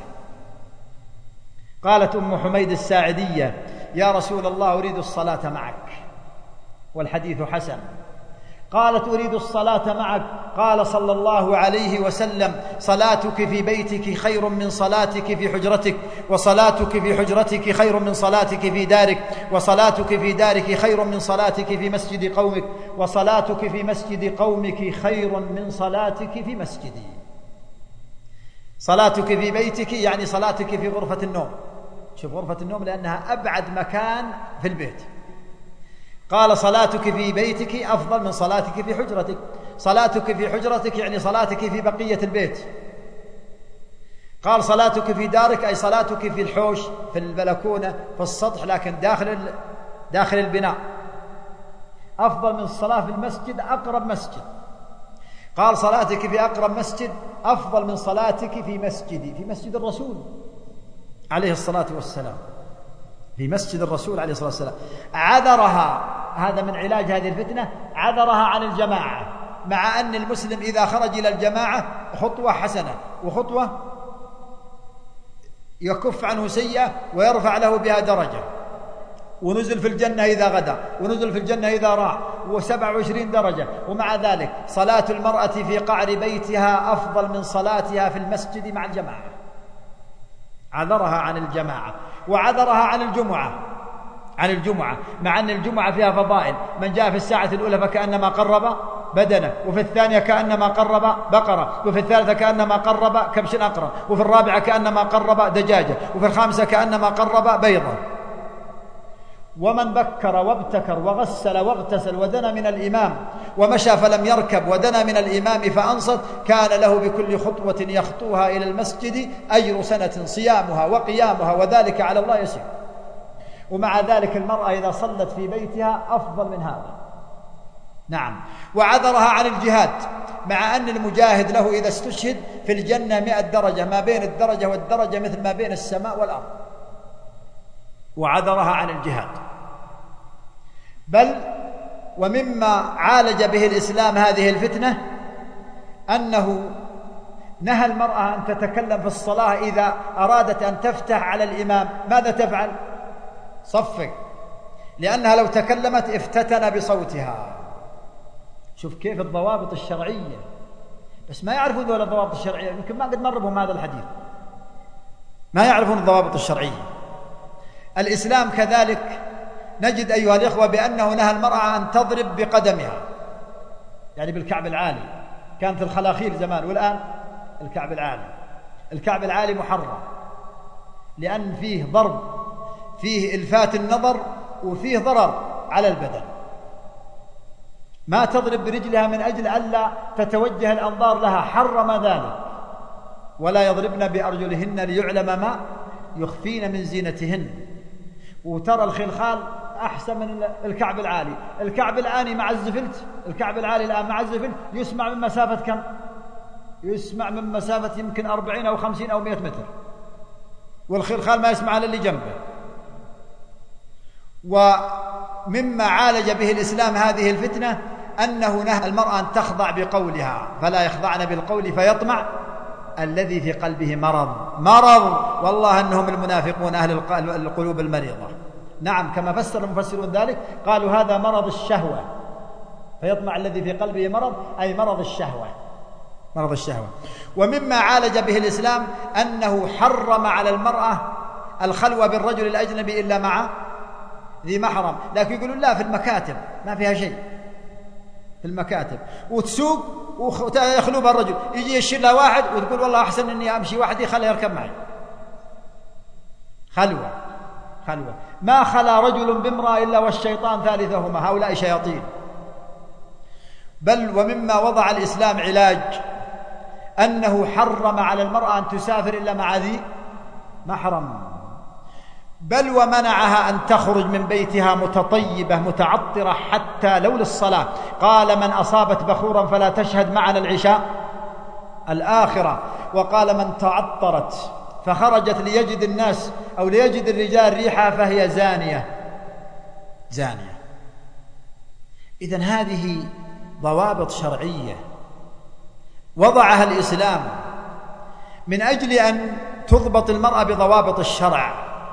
قالت أم حميد الساعدية: يا رسول الله أريد الصلاة معك، والحديث حسن. قالت: أريد الصلاة معك. قال صلى الله عليه وسلم: صلاتك في بيتك خير من صلاتك في حجرتك، وصلاتك في حجرتك خير من صلاتك في دارك، وصلاتك في دارك خير من صلاتك في مسجد قومك، وصلاتك في مسجد قومك خير من صلاتك في مسجدي. صلاتك في بيتك يعني صلاتك في غرفة النوم. شوف، غرفة النوم لأنها أبعد مكان في البيت. قال: صلاتك في بيتك أفضل من صلاتك في حجرتك. صلاتك في حجرتك يعني صلاتك في بقية البيت. قال: صلاتك في دارك أي صلاتك في الحوش، في البلكونة، في السطح، لكن داخل البناء. أفضل من الصلاة في المسجد، أقرب مسجد. قال: صلاتك في أقرب مسجد أفضل من صلاتك في مسجدي، في مسجد الرسول عليه الصلاة والسلام، في مسجد الرسول عليه الصلاة والسلام. عذرها، هذا من علاج هذه الفتنة، عذرها عن الجماعة، مع أن المسلم إذا خرج إلى الجماعة خطوة حسنة وخطوة يكف عنه سيئة ويرفع له بها درجة، ونزل في الجنة إذا غدا، ونزل في الجنة إذا راح، و27 درجة. ومع ذلك صلاة المرأة في قعر بيتها أفضل من صلاتها في المسجد مع الجماعة. عذرها عن الجماعة، وعذرها عن الجمعة، مع أن الجمعة فيها فضائل. من جاء في الساعة الأولى فكأنما قرب بدنه، وفي الثانية كأنما قرب بقرة، وفي الثالثة كأنما قرب كبش أقرى، وفي الرابعة كأنما قرب دجاجة، وفي الخامسة كأنما قرب بيضة. ومن بكر وابتكر وغسل واغتسل ودنا من الإمام ومشى فلم يركب ودنا من الإمام فأنصت، كان له بكل خطوة يخطوها إلى المسجد أجر سنة صيامها وقيامها، وذلك على الله يسير. ومع ذلك المرأة إذا صلت في بيتها أفضل من هذا. نعم. وعذرها عن الجهاد، مع أن المجاهد له إذا استشهد في الجنة 100 درجة، ما بين الدرجة والدرجة مثل ما بين السماء والأرض. وعذرها عن الجهاد. بل ومما عالج به الإسلام هذه الفتنة أنه نهى المرأة أن تتكلم في الصلاة إذا أرادت أن تفتح على الإمام. ماذا تفعل؟ صفق، لأنها لو تكلمت افتتن بصوتها. شوف كيف الضوابط الشرعية، بس ما يعرفون ذول الضوابط الشرعية، يمكن ما قد مر بهم هذا الحديث، ما يعرفون الضوابط الشرعية. الإسلام كذلك نجد أيها الإخوة بأنه نهى المرأة أن تضرب بقدمها، يعني بالكعب العالي. كانت الخلاخيل زمان، والآن الكعب العالي. الكعب العالي محرم لأن فيه ضرب، فيه إلفات النظر، وفيه ضرر على البدن. ما تضرب برجلها من أجل ألا تتوجه الأنظار لها، حرم ذلك. ولا يضربن بأرجلهن ليعلم ما يخفين من زينتهن. وترى الخلخال أحسن من الكعب العالي. الكعب الآن مع الزفلت، الكعب العالي الآن مع الزفلت يسمع من مسافة كم؟ يسمع من مسافة يمكن 40 أو 50 أو 100 متر، والخلخال ما يسمع للي جنبه. ومما عالج به الإسلام هذه الفتنة أنه نهى المرأة أن تخضع بقولها، فلا يخضعن بالقول فيطمع الذي في قلبه مرض. والله أنهم المنافقون أهل القلوب المريضة. نعم، كما فسر المفسرون ذلك قالوا هذا مرض الشهوة، فيطمع الذي في قلبه مرض أي مرض الشهوة. ومما عالج به الإسلام أنه حرم على المرأة الخلوة بالرجل الأجنبي إلا مع ذي محرم. لكن يقولون لا، في المكاتب ما فيها شيء، في المكاتب وتسوق ويخلو بالرجل، يجي يشير له واحد وتقول والله أحسن أني أمشي وحدي، خليه يركب معي. خلوة ما خلا رجل بامرأة إلا والشيطان ثالثهما، هؤلاء شياطين. بل ومما وضع الإسلام علاج أنه حرم على المرأة أن تسافر إلا مع ذي محرم، بل ومنعها أن تخرج من بيتها متطيبة متعطرة حتى لو للصلاة. قال من أصابت بخورا فلا تشهد معنا العشاء الآخرة. وقال من تعطرت فخرجت ليجد الناس أو ليجد الرجال ريحها فهي زانية. إذن هذه ضوابط شرعية وضعها الإسلام من أجل أن تضبط المرأة بضوابط الشرع.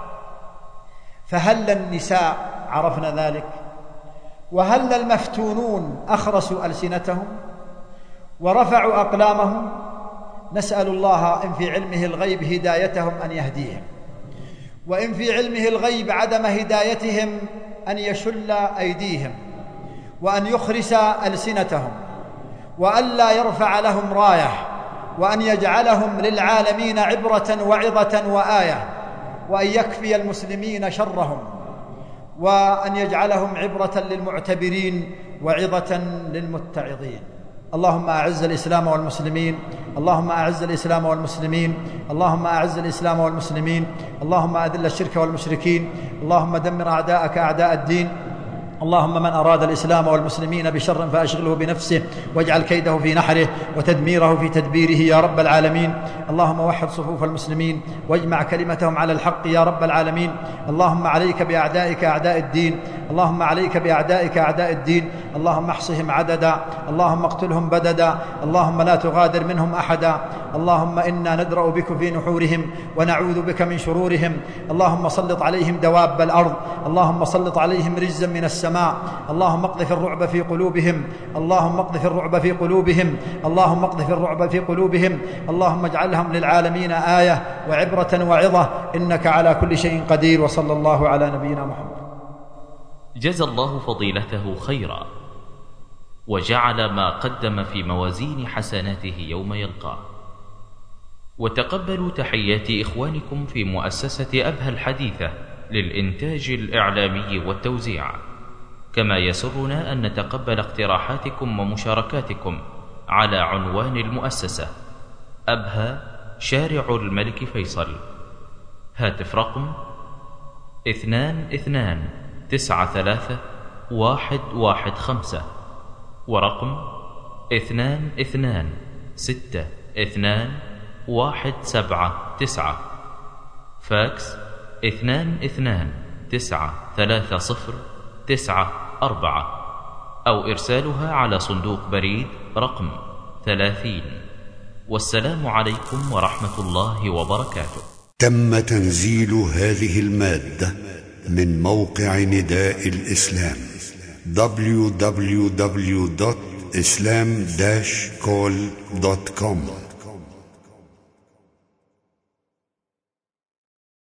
فهل النساء عرفنا ذلك؟ وهل المفتونون أخرسوا ألسنتهم ورفعوا أقلامهم؟ نسأل الله إن في علمه الغيب هدايتهم أن يهديهم، وإن في علمه الغيب عدم هدايتهم أن يشل أيديهم، وأن يخرس ألسنتهم، وأن لا يرفع لهم راية، وأن يجعلهم للعالمين عبرة وعظة وآية، وأن يكفي المسلمين شرهم، وأن يجعلهم عبرة للمعتبرين وعظة للمتعظين. اللهم أعز الإسلام والمسلمين، اللهم أعز الإسلام والمسلمين، اللهم أعز الإسلام والمسلمين، اللهم أذل الشرك والمشركين، اللهم دمر أعداءك أعداء الدين. اللهم من أراد الإسلام والمسلمين بشر فأشغله بنفسه واجعل كيده في نحره وتدميره في تدبيره يا رب العالمين. اللهم وحد صفوف المسلمين واجمع كلمتهم على الحق يا رب العالمين. اللهم عليك بأعدائك أعداء الدين، اللهم عليك بأعدائك أعداء الدين، اللهم احصهم عددا، اللهم اقتلهم بددا، اللهم لا تغادر منهم أحدا. اللهم إنا ندرأ بك في نحورهم ونعوذ بك من شرورهم. اللهم سلط عليهم دواب الأرض، اللهم سلط عليهم رجزا من السماء، اللهم اقذف الرعب في قلوبهم، اللهم اقذف الرعب في قلوبهم، اللهم اقذف الرعب في قلوبهم، اللهم اجعلهم للعالمين آية وعبرة وعظة، إنك على كل شيء قدير. وصلى الله على نبينا محمد. جزى الله فضيلته خيرا وجعل ما قدم في موازين حسناته يوم يلقاه. وتقبلوا تحيات إخوانكم في مؤسسة أبهى الحديثة للإنتاج الإعلامي والتوزيع. كما يسرنا أن نتقبل اقتراحاتكم ومشاركاتكم على عنوان المؤسسة: أبهى، شارع الملك فيصل. هاتف رقم 22933115 ورقم 22622179. فاكس 22933094 أو إرسالها على صندوق بريد رقم 30. والسلام عليكم ورحمة الله وبركاته. تم تنزيل هذه المادة من موقع نداء الإسلام www.islam-call.com